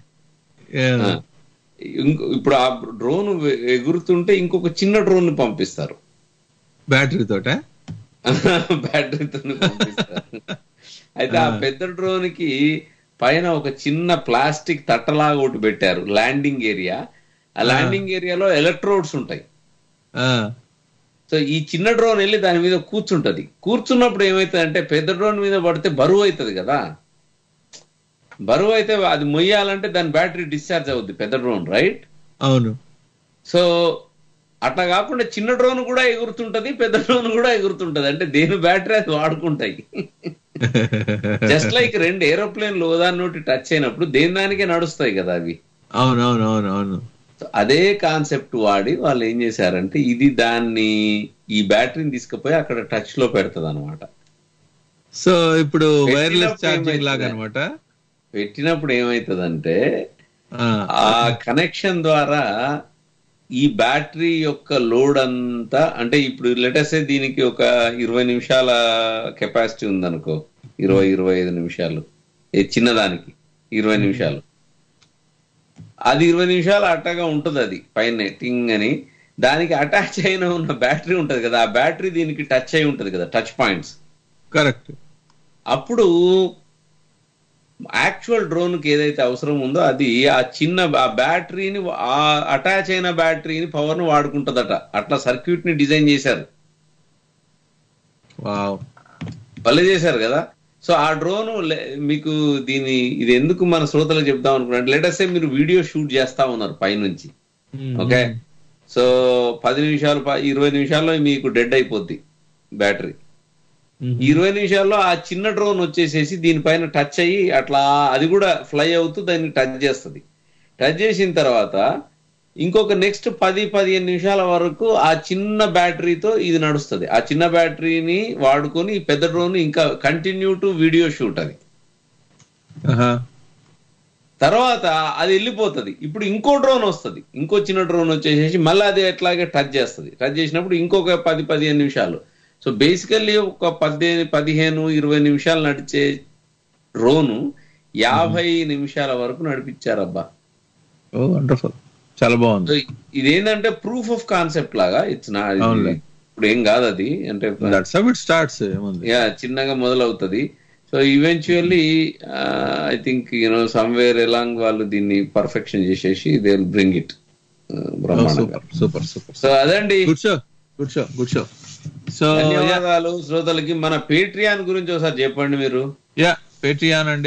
[SPEAKER 3] ఇప్పుడు ఆ డ్రోన్ ఎగురుతుంటే ఇంకొక చిన్న డ్రోన్ ని పంపిస్తారు
[SPEAKER 4] బ్యాటరీతో
[SPEAKER 3] బ్యాటరీతో పంపిస్తారు. అయితే ఆ పెద్ద డ్రోన్ కి పైన ఒక చిన్న ప్లాస్టిక్ తట్టలాగా ఒకటి పెట్టారు ల్యాండింగ్ ఏరియా. ఆ ల్యాండింగ్ ఏరియాలో ఎలక్ట్రోడ్స్ ఉంటాయి. సో ఈ చిన్న డ్రోన్ వెళ్ళి దాని మీద కూర్చుంటది. కూర్చున్నప్పుడు ఏమైతుంది అంటే పెద్ద డ్రోన్ మీద పడితే బరువు అవుతుంది కదా, బరువు అయితే అది మొయ్యాలంటే దాని బ్యాటరీ డిశ్చార్జ్ అవుద్ది పెద్ద డ్రోన్, రైట్?
[SPEAKER 4] అవును.
[SPEAKER 3] సో అట్లా కాకుండా చిన్న డ్రోన్ కూడా ఎగురుతుంటది, పెద్ద డ్రోన్ కూడా ఎగురుతుంటది. అంటే దేని బ్యాటరీ అది వాడుకుంటాయి. జస్ట్ లైక్ రెండు ఏరోప్లేన్లు ఓదాన్నోటి టచ్ అయినప్పుడు దేని దానికే నడుస్తాయి కదా అవి.
[SPEAKER 4] అవునవునవును అవును.
[SPEAKER 3] అదే కాన్సెప్ట్ వాడి వాళ్ళు ఏం చేశారంటే ఇది దాన్ని ఈ బ్యాటరీని తీసుకుపోయి అక్కడ టచ్ లో పెడతది అనమాట.
[SPEAKER 4] సో ఇప్పుడు వైర్లెస్ ఛార్జింగ్ లాగా అనమాట.
[SPEAKER 3] పెట్టినప్పుడు ఏమైతుందంటే ఆ కనెక్షన్ ద్వారా ఈ బ్యాటరీ యొక్క లోడ్ అంతా, అంటే ఇప్పుడు లెటర్సే దీనికి ఒక ఇరవై నిమిషాల కెపాసిటీ ఉందనుకో, ఇరవై ఇరవై ఐదు నిమిషాలు చిన్నదానికి ఇరవై నిమిషాలు, అది ఇరవై నిమిషాలు అట్టగా ఉంటుంది. అది పైన టింగ్ అని దానికి అటాచ్ అయిన ఉన్న బ్యాటరీ ఉంటది కదా, ఆ బ్యాటరీ దీనికి టచ్ అయి ఉంటది కదా, టచ్ పాయింట్స్.
[SPEAKER 4] కరెక్ట్.
[SPEAKER 3] అప్పుడు యాక్చువల్ డ్రోన్ కి ఏదైతే అవసరం ఉందో అది ఆ చిన్న ఆ బ్యాటరీని, ఆ అటాచ్ అయిన బ్యాటరీని పవర్ ను వాడుకుంటదట. అట్లా సర్క్యూట్ ని డిజైన్ చేశారు. భలే చేశారు కదా. సో ఆ డ్రోన్ మీకు దీని ఇది ఎందుకు మన శ్రోతలకు చెప్దాం అనుకున్నాను, లెటర్సే మీరు వీడియో షూట్ చేస్తా ఉన్నారు పైనుంచి, ఓకే? సో పది నిమిషాలు ఇరవై నిమిషాల్లో మీకు డెడ్ అయిపోద్ది బ్యాటరీ. ఇరవై నిమిషాల్లో ఆ చిన్న డ్రోన్ వచ్చేసేసి దీనిపైన టచ్ అయ్యి అట్లా అది కూడా ఫ్లై అవుతూ దాన్ని టచ్ చేస్తుంది. టచ్ చేసిన తర్వాత ఇంకొక నెక్స్ట్ పది పదిహేను నిమిషాల వరకు ఆ చిన్న బ్యాటరీతో ఇది నడుస్తుంది. ఆ చిన్న బ్యాటరీని వాడుకొని ఈ పెద్ద డ్రోన్ ఇంకా కంటిన్యూ టు వీడియో షూట్. అది తర్వాత అది వెళ్ళిపోతుంది. ఇప్పుడు ఇంకో డ్రోన్ వస్తుంది, ఇంకో చిన్న డ్రోన్ వచ్చేసేసి మళ్ళీ అది ఎట్లాగే టచ్ చేస్తుంది. టచ్ చేసినప్పుడు ఇంకొక పది పదిహేను నిమిషాలు. సో బేసికల్లీ ఒక పద్దెనిమిది పదిహేను ఇరవై నిమిషాలు నడిచే డ్రోను యాభై నిమిషాల వరకు నడిపించారబ్బా.
[SPEAKER 4] ఓ వండర్ఫుల్, చాలా బాగుంది.
[SPEAKER 3] సో ఇదేంటంటే ప్రూఫ్ ఆఫ్ కాన్సెప్ట్ లాగా. ఇట్స్ నా ఇప్పుడు ఏం కాదు అది, అంటే యా చిన్నగా మొదలవుతుంది. So eventually I think you know somewhere along వాళ్ళు దీన్ని పర్ఫెక్షన్ చేసేసి దే విల్ బ్రింగ్ ఇట్ బ్రహ్మాండంగా.
[SPEAKER 4] Super super.
[SPEAKER 3] సో అదండి,
[SPEAKER 4] good show good show good show. So
[SPEAKER 3] ధన్యవాదాలు శ్రోతలకి. మన పేట్రియాన్ గురించి ఒకసారి చెప్పండి మీరు.
[SPEAKER 4] యా పేట్రియాన్ అండి,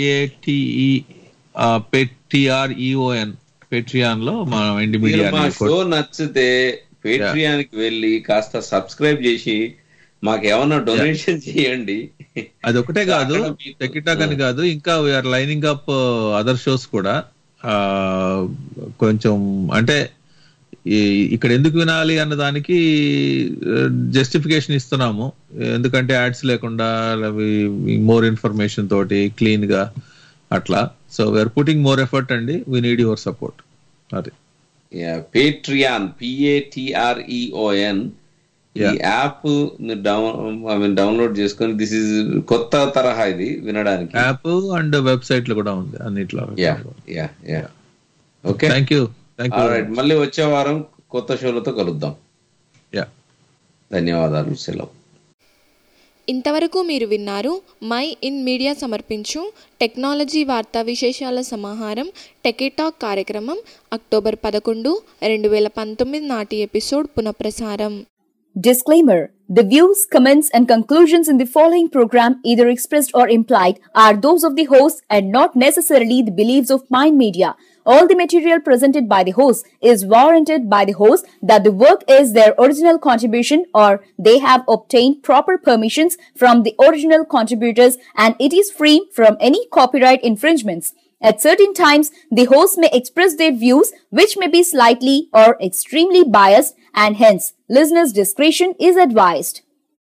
[SPEAKER 4] పేటిఆర్ఈఓఎన్ పేట్రియాన్ లో మన ఇండి మీడియా
[SPEAKER 3] మా షో నచ్చితే పేట్రియాన్ కి వెళ్ళి కాస్త సబ్స్క్రైబ్ చేసి మాకు ఏమన్నా డొనేషన్ చేయండి.
[SPEAKER 4] అది ఒకటే కాదు, టెకిటాక్ అని కాదు, ఇంకా we're lining up other shows కూడా. కొంచెం అంటే ఇక్కడ ఎందుకు వినాలి అన్న దానికి జస్టిఫికేషన్ ఇస్తున్నాము. ఎందుకంటే యాడ్స్ లేకుండా మోర్ ఇన్ఫర్మేషన్ తోటి క్లీన్ గా అట్లా. So we are putting more effort అండి, వీ నీడ్ యువర్ సపోర్ట్. అది
[SPEAKER 3] పేట్రియాన్, పిఏటిఆర్ఈఓఎన్ ఈ యాప్ డౌన్లోడ్ చేసుకొని, దిస్ ఇస్ కొత్త తరహా ఇది వినడానికి.
[SPEAKER 4] యాప్ అండ్ వెబ్సైట్ లో కూడా ఉంది అన్నిట్లో.
[SPEAKER 3] Okay,
[SPEAKER 4] thank you.
[SPEAKER 3] మళ్ళీ వచ్చే వారం కొత్త షోలతో కలుద్దాం. ధన్యవాదాలు, సెలవు.
[SPEAKER 2] ఇంతవరకు మీరు విన్నారు మై ఇన్ మీడియా సమర్పించు టెక్నాలజీ వార్తా విశేషాల సమాహారం టెకిటాక్ కార్యక్రమం అక్టోబర్ పదకొండు రెండు వేల పంతొమ్మిది నాటి ఎపిసోడ్ పునఃప్రసారం.
[SPEAKER 9] Disclaimer: the views, comments, and conclusions in the following program, either expressed or implied, are those of the host and not necessarily the beliefs of Mind Media. All the material presented by the host is warranted by the host that the work is their original contribution or they have obtained proper permissions from the original contributors and it is free from any copyright infringements. At certain times, the host may express their views which may be slightly or extremely biased and hence listeners' discretion is advised.